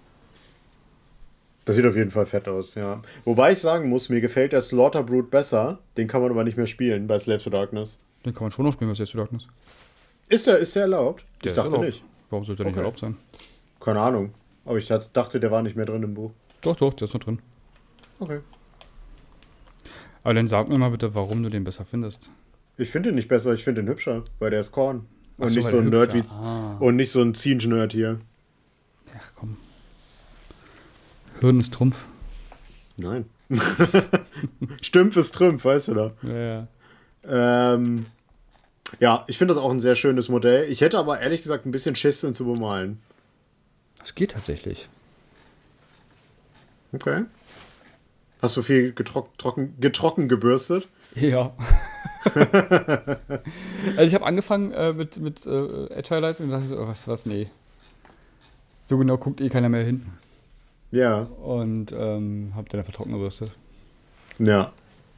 Das sieht auf jeden Fall fett aus, ja. Wobei ich sagen muss, mir gefällt der Slaughter Brute besser. Den kann man aber nicht mehr spielen bei Slaves to Darkness. Den kann man schon noch spielen, was jetzt zu Darkness. Ist der, ist der erlaubt? Der ich ist dachte erlaubt. nicht. Warum sollte der nicht Okay. erlaubt sein? Keine Ahnung. Aber ich hat- dachte, der war nicht mehr drin im Buch. Doch, doch, der ist noch drin. Okay. Aber dann sag mir mal bitte, warum du den besser findest. Ich finde ihn nicht besser, ich finde ihn hübscher, weil der ist Korn. Ach Und so, nicht weil so ein der Nerd wie. hübscher. Ah. Und nicht so ein Zinge-Nerd hier. Ach komm. Hürden ist Trumpf. Nein. Stümpf ist Trümpf, weißt du da. Ja, ja. Ähm, ja, ich finde das auch ein sehr schönes Modell. Ich hätte aber ehrlich gesagt ein bisschen Schiss, ihn zu bemalen. Das geht tatsächlich. Okay. Hast du viel getrock trocken, getrocken gebürstet? Ja. Also ich habe angefangen äh, mit, mit äh, Agile Light und dachte so, oh, was, was, nee. So genau guckt eh keiner mehr hin. Ja. Und ähm, habe dann einfach trocken gebürstet. Ja.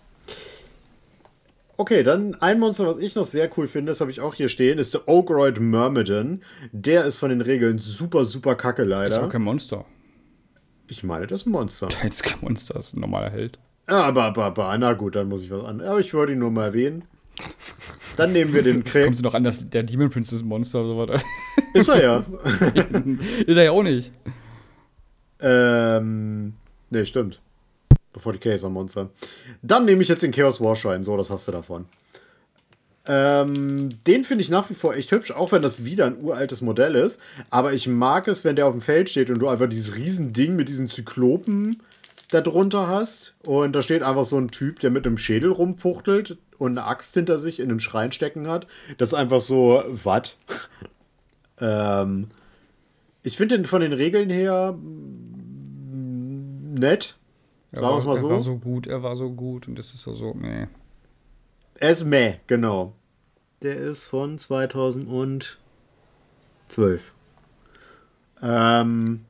Okay, dann ein Monster, was ich noch sehr cool finde, das habe ich auch hier stehen, ist der Ogroid Myrmidon. Der ist von den Regeln super, super kacke Das ist leider. auch kein Monster. Ich meine, das ist ein Monster. Das ist kein Monster, das ist ein normaler Held. Ja, aber, aber, aber, na gut, dann muss ich was anderes. Aber ich wollte ihn nur mal erwähnen. Dann nehmen wir den Krieg. Kommst du noch an, dass der Demon Prince ist ein Monster oder sowas? Ist er ja. Ist er ja auch nicht. ähm, nee, stimmt. Bevor die Chaos am Monster. Dann nehme ich jetzt den Chaos Warshine. So, das hast du davon. Ähm, den finde ich nach wie vor echt hübsch, auch wenn das wieder ein uraltes Modell ist. Aber ich mag es, wenn der auf dem Feld steht und du einfach dieses Riesending mit diesen Zyklopen da drunter hast. Und da steht einfach so ein Typ, der mit einem Schädel rumfuchtelt und eine Axt hinter sich in einem Schrein stecken hat. Das ist einfach so, was? ähm, ich finde den von den Regeln her nett. Er Sagen wir war, es mal er so. war so gut, er war so gut und das ist so, so, nee. Er ist meh, genau. Der ist von zweitausendzwölf. Ähm.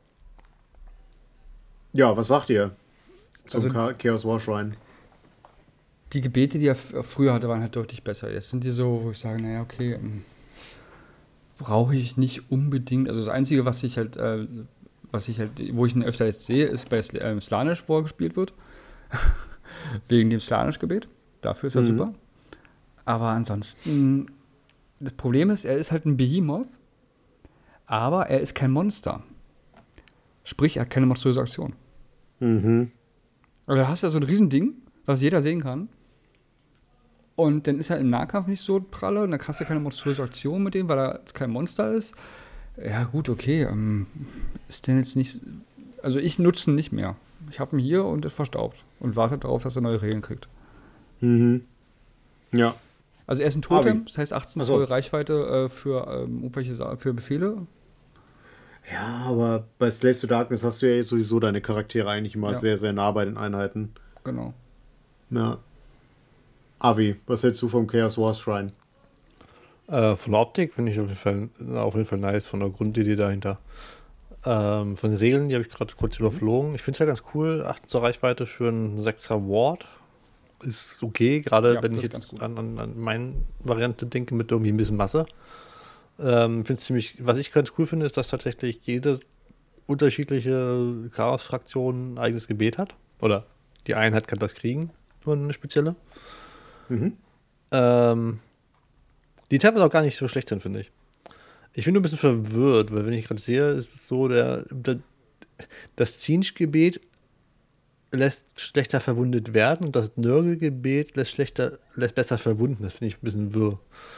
Ja, was sagt ihr zum Also- Chaos War Shrine? Die Gebete, die er f- früher hatte, waren halt deutlich besser. Jetzt sind die so, wo ich sage, naja, okay, ähm, brauche ich nicht unbedingt. Also das Einzige, was ich halt, äh, was ich halt, wo ich ihn öfter jetzt sehe, ist bei Sl äh, Slaanesh, wo er gespielt wird. Wegen dem Slaanesh-Gebet. Dafür ist er Mhm. super. Aber ansonsten, das Problem ist, er ist halt ein Behemoth, aber er ist kein Monster. Sprich, er hat keine monströse Aktion. Mhm. Also da hast du ja so ein Riesending, was jeder sehen kann. Und dann ist er im Nahkampf nicht so pralle und dann hast du keine monströse Aktion mit dem, weil er kein Monster ist. Ja, gut, okay. Ähm, ist denn jetzt nicht. Also ich nutze ihn nicht mehr. Ich habe ihn hier und ist verstaubt und warte darauf, dass er neue Regeln kriegt. Mhm. Ja. Also er ist ein Totem, Abi. das heißt achtzehn Ach so. Zoll Reichweite äh, für ähm, irgendwelche Sa für Befehle. Ja, aber bei Slaves to Darkness hast du ja sowieso deine Charaktere eigentlich immer Ja. sehr, sehr nah bei den Einheiten. Genau. Ja. Avi, was hältst du vom Chaos War Shrine? Äh, von der Optik finde ich auf jeden, Fall, auf jeden Fall nice, von der Grundidee dahinter. Ähm, von den Regeln, die habe ich gerade kurz überflogen. Ich finde es ja ganz cool, achtzehn zur Reichweite für einen sechser Ward. Ist okay, gerade Ja, wenn das ich ist ganz jetzt gut. an, an, an meine Variante denke mit irgendwie ein bisschen Masse. Ähm, find's ziemlich, was ich ganz cool finde, ist, dass tatsächlich jede unterschiedliche Chaos-Fraktion ein eigenes Gebet hat. Oder die Einheit kann das kriegen, nur eine spezielle. Mhm. Ähm, die teilweise auch gar nicht so schlecht sind, finde ich. Ich bin nur ein bisschen verwirrt, weil wenn ich gerade sehe, ist es so, der, der das Zinsch-Gebet lässt schlechter verwundet werden und das Nörgel-Gebet lässt schlechter, lässt besser verwunden. Das finde ich ein bisschen wirr.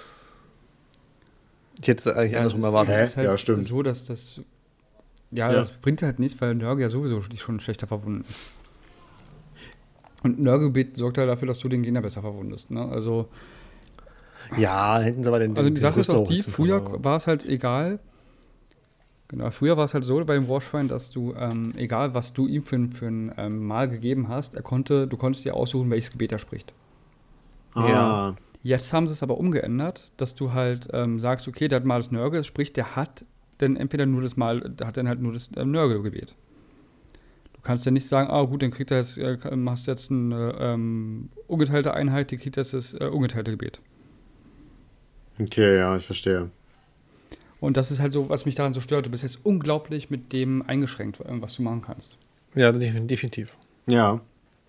Ich hätte es eigentlich andersrum das erwartet. Hä? ist halt Ja, stimmt. so, dass das. Ja, Ja. das bringt halt nichts, weil Nörgel ja sowieso schon schlechter verwunden ist. Und Nörgelgebet sorgt halt dafür, dass du den Gegner besser verwundest. Ne? Also, Ja, hätten sie aber den, den also die den Sache ist Rüster auch die, hochziehen früher können, aber- war es halt egal. Genau, früher war es halt so bei dem Warschwein, dass du, ähm, egal was du ihm für, ein- für ein ähm, Mal gegeben hast, er konnte, du konntest dir aussuchen, welches Gebet er spricht. Ah. Jetzt haben sie es aber umgeändert, dass du halt ähm, sagst, okay, der hat mal das Nörgel, sprich, der hat dann entweder nur das Mal, der hat dann halt nur das ähm, Nörgelgebet. Du kannst ja nicht sagen, ah gut, dann kriegt er jetzt, äh, machst jetzt eine ähm, ungeteilte Einheit, die kriegt jetzt das äh, ungeteilte Gebet. Okay, ja, ich verstehe. Und das ist halt so, was mich daran so stört. Du bist jetzt unglaublich mit dem eingeschränkt, äh, was du machen kannst. Ja, def- definitiv. Ja.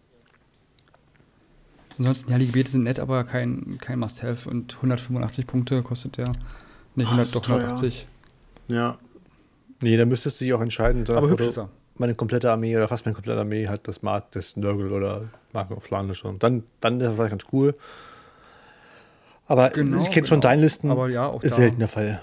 Ansonsten, ja, die Gebete sind nett, aber kein, kein Must-Have. Und hundertfünfundachtzig Punkte kostet der. Ne, Ah, hundert, ist doch teuer. hundertachtzig. Ja. Nee, da müsstest du dich auch entscheiden. so nach Aber hübsch Motto, ist er. Meine komplette Armee oder fast meine komplette Armee hat das Mark des Nörgel oder Mark of Flanisch. Und dann, dann ist das vielleicht ganz cool. Aber Genau, ich kenne es von genau. deinen Listen. Aber ja, auch ist da- selten der Fall.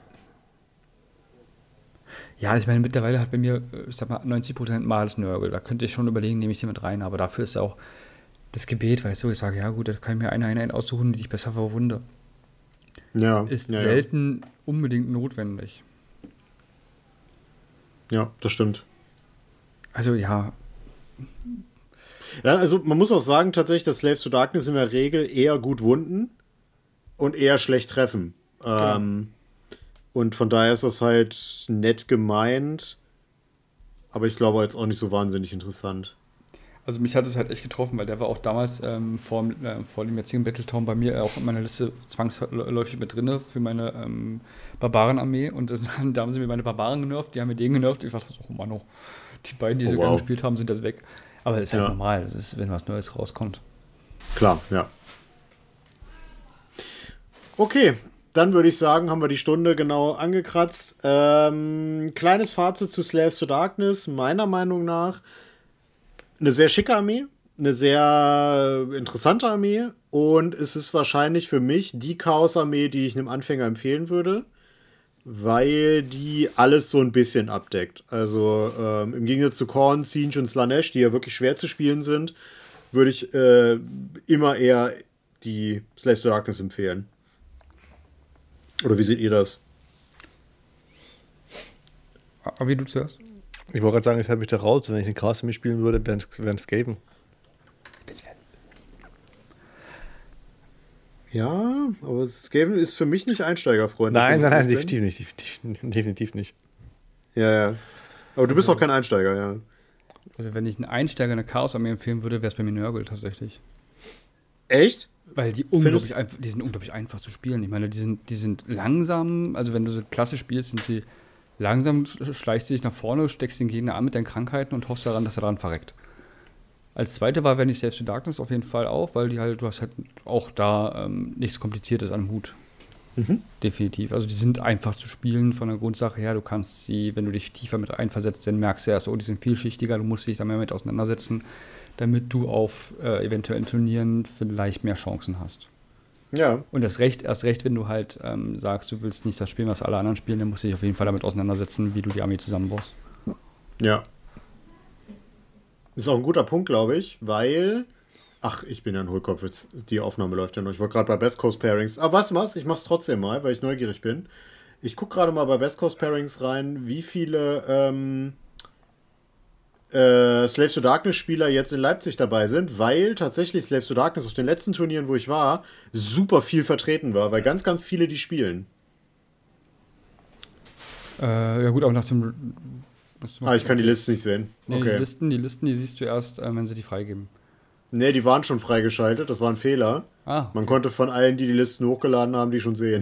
Ja, ich meine, mittlerweile hat bei mir, äh, ich sag mal, neunzig Prozent mal das Nörgel. Da könnte ich schon überlegen, nehme ich den mit rein. Aber dafür ist auch das Gebet, weißt du, ich sage, ja gut, da kann ich mir eine Einheit aussuchen, die ich besser verwunde. Ja. Ist ja, selten unbedingt notwendig. Ja. ja, das stimmt. Also ja, Ja, also man muss auch sagen, tatsächlich, dass Slaves to Darkness in der Regel eher gut wunden und eher schlecht treffen. Ähm, und von daher ist das halt nett gemeint, aber ich glaube jetzt auch nicht so wahnsinnig interessant. also mich hat es halt echt getroffen, weil der war auch damals ähm, vor, dem- äh, vor dem jetzigen Battletown bei mir auch in meiner Liste zwangsläufig mit drin für meine ähm, Barbarenarmee. Und dann, da haben sie mir meine Barbaren genervt, die haben mir den genervt. Ich dachte so, oh Mann, oh, die beiden, die Oh, so wow. gerne gespielt haben, sind das weg. Aber das ist halt Ja. normal, das ist, wenn was Neues rauskommt. Klar, ja. Okay, dann würde ich sagen, haben wir die Stunde genau angekratzt. Ähm, kleines Fazit zu Slaves to Darkness. Meiner Meinung nach eine sehr schicke Armee, eine sehr interessante Armee und es ist wahrscheinlich für mich die Chaos-Armee, die ich einem Anfänger empfehlen würde, weil die alles so ein bisschen abdeckt. Also ähm, im Gegensatz zu Khorne, Tzeentch und Slaanesh, die ja wirklich schwer zu spielen sind, würde ich äh, immer eher die Slaves to Darkness empfehlen. Oder wie seht ihr das? Aber wie du zuerst? Ich wollte gerade sagen, ich habe mich da raus, wenn ich den Chaos Armee spielen würde, wären es Skaven. Ja, aber Skaven ist für mich nicht einsteigerfreundlich. Nein, nein, nein, bin. definitiv nicht, definitiv, definitiv nicht. Ja, ja. Aber du bist Also- auch kein Einsteiger, ja. Also wenn ich einen Einsteiger eine Chaos-Armee empfehlen würde, wäre es bei mir Nurgle tatsächlich. Echt? Weil die unglaublich einfach, die sind unglaublich einfach zu spielen. Ich meine, die sind, die sind langsam, also wenn du so Klasse spielst, sind sie langsam, schleichst du dich nach vorne, steckst den Gegner an mit deinen Krankheiten und hoffst daran, dass er daran verreckt. Als zweite war, wenn ich Saves to Darkness auf jeden Fall auch, weil die halt, du hast halt auch da ähm, nichts Kompliziertes am Hut. Mhm. Definitiv. Also die sind einfach zu spielen von der Grundsache her. Du kannst sie, wenn du dich tiefer mit einversetzt, dann merkst du erst, oh, die sind vielschichtiger, du musst dich da mehr mit auseinandersetzen, damit du auf äh, eventuellen Turnieren vielleicht mehr Chancen hast. Ja. Und das recht, erst recht, wenn du halt ähm, sagst, du willst nicht das spielen, was alle anderen spielen, dann musst du dich auf jeden Fall damit auseinandersetzen, wie du die Armee zusammenbaust. Ja. Ist auch ein guter Punkt, glaube ich, weil. Ach, ich bin ja ein Hohlkopf, jetzt, die Aufnahme läuft ja noch. Ich war gerade bei Best Coast Pairings. Aber weißt du was? Ich mach's trotzdem mal, weil ich neugierig bin. Ich gucke gerade mal bei Best Coast Pairings rein, wie viele ähm, äh, Slaves to Darkness Spieler jetzt in Leipzig dabei sind, weil tatsächlich Slaves to Darkness auf den letzten Turnieren, wo ich war, super viel vertreten war, weil ganz, ganz viele die spielen. Äh, ja gut, aber nach dem... was- Ah, ich kann die Liste nicht sehen. Nee, Okay. die Listen, die Listen, die siehst du erst, äh, wenn sie die freigeben. Nee, die waren schon freigeschaltet, das war ein Fehler. Ah, Man konnte von allen, die die Listen hochgeladen haben, die schon sehen.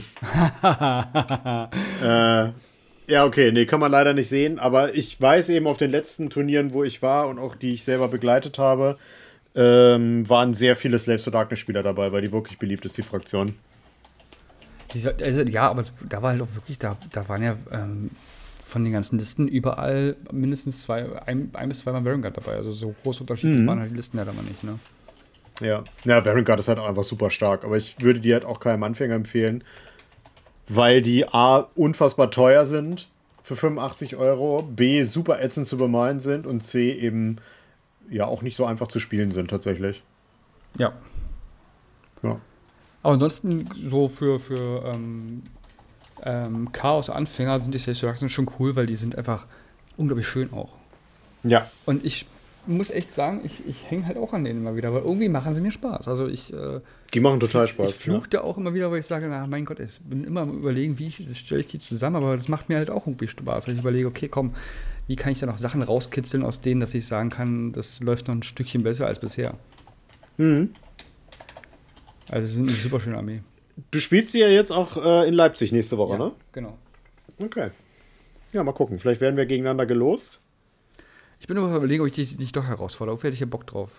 äh, ja, okay, nee, kann man leider nicht sehen, aber ich weiß eben auf den letzten Turnieren, wo ich war und auch die ich selber begleitet habe, ähm, waren sehr viele Slaves to Darkness Spieler dabei, weil die wirklich beliebt ist, die Fraktion. Dieser, also, ja, aber es, da war halt auch wirklich, da, da waren ja ähm, von den ganzen Listen überall mindestens zwei, ein, ein bis zweimal Vanguard dabei. Also so groß unterschiedlich Mhm. waren halt die Listen ja dann mal nicht, ne? Ja, ja, Vanguard ist halt auch einfach super stark, aber ich würde die halt auch keinem Anfänger empfehlen, weil die A, unfassbar teuer sind für fünfundachtzig Euro, B, super ätzend zu bemalen sind und C, eben ja auch nicht so einfach zu spielen sind tatsächlich. Ja. Ja. Aber ansonsten so für, für ähm, ähm, Chaos-Anfänger sind die Slaves to Darkness schon cool, weil die sind einfach unglaublich schön auch. Ja. Und ich muss echt sagen, ich, ich hänge halt auch an denen immer wieder, weil irgendwie machen sie mir Spaß. Also ich, äh, Die machen total ich Spaß. fluche da auch immer wieder, weil ich sage, na mein Gott, ich bin immer am Überlegen, wie stelle ich die zusammen, aber das macht mir halt auch irgendwie Spaß. Weil ich überlege, okay, komm, wie kann ich da noch Sachen rauskitzeln aus denen, dass ich sagen kann, das läuft noch ein Stückchen besser als bisher. Mhm. Also sie sind eine super schöne Armee. Du spielst sie ja jetzt auch äh, in Leipzig nächste Woche, Ja, ne? genau. Okay. Ja, mal gucken. Vielleicht werden wir gegeneinander gelost. Ich bin aber überlegen, ob ich dich nicht doch herausfordere. Auf hätte ich ja Bock drauf.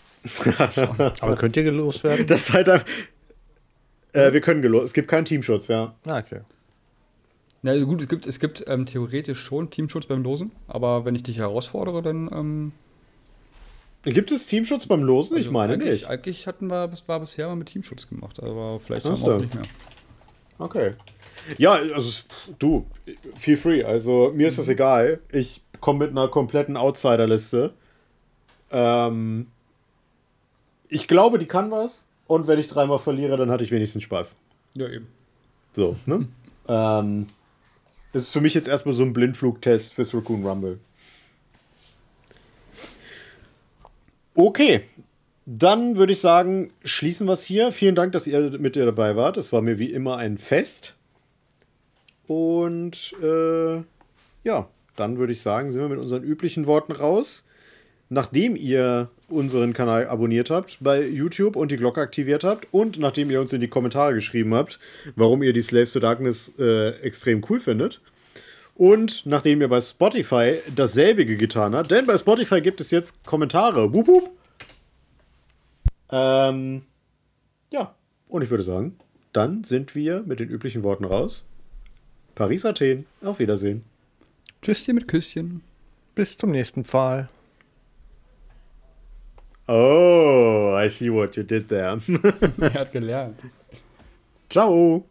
Aber könnt ihr gelost werden? Das ist halt einfach. Äh, wir können gelost. Es gibt keinen Teamschutz, ja. Ah, okay. Na gut, es gibt, es gibt ähm, theoretisch schon Teamschutz beim Losen, aber wenn ich dich herausfordere, dann. Ähm, Gibt es Teamschutz beim Losen? Ich also meine eigentlich, nicht. Eigentlich hatten wir, das war bisher mal mit Teamschutz gemacht, aber vielleicht Ach haben so. wir auch nicht mehr. Okay. Ja, also es- du, feel free. Also mir ist das egal. Ich komme mit einer kompletten Outsider-Liste. Ähm, ich glaube, die kann was. Und wenn ich dreimal verliere, dann hatte ich wenigstens Spaß. Ja, eben. So, ne? ähm, das ist für mich jetzt erstmal so ein Blindflugtest fürs Raccoon Rumble. Okay. Dann würde ich sagen, schließen wir es hier. Vielen Dank, dass ihr mit ihr dabei wart. Es war mir wie immer ein Fest. Und äh, ja, dann würde ich sagen, sind wir mit unseren üblichen Worten raus. Nachdem ihr unseren Kanal abonniert habt bei YouTube und die Glocke aktiviert habt und nachdem ihr uns in die Kommentare geschrieben habt, warum ihr die Slaves to Darkness äh, extrem cool findet. Und nachdem ihr bei Spotify dasselbige getan habt, denn bei Spotify gibt es jetzt Kommentare. Wup, wup. Ähm, ja, und ich würde sagen, dann sind wir mit den üblichen Worten raus. Paris, Athen, auf Wiedersehen. Tschüsschen mit Küsschen. Bis zum nächsten Pfahl. Oh, I see what you did there. Er hat gelernt. Ciao.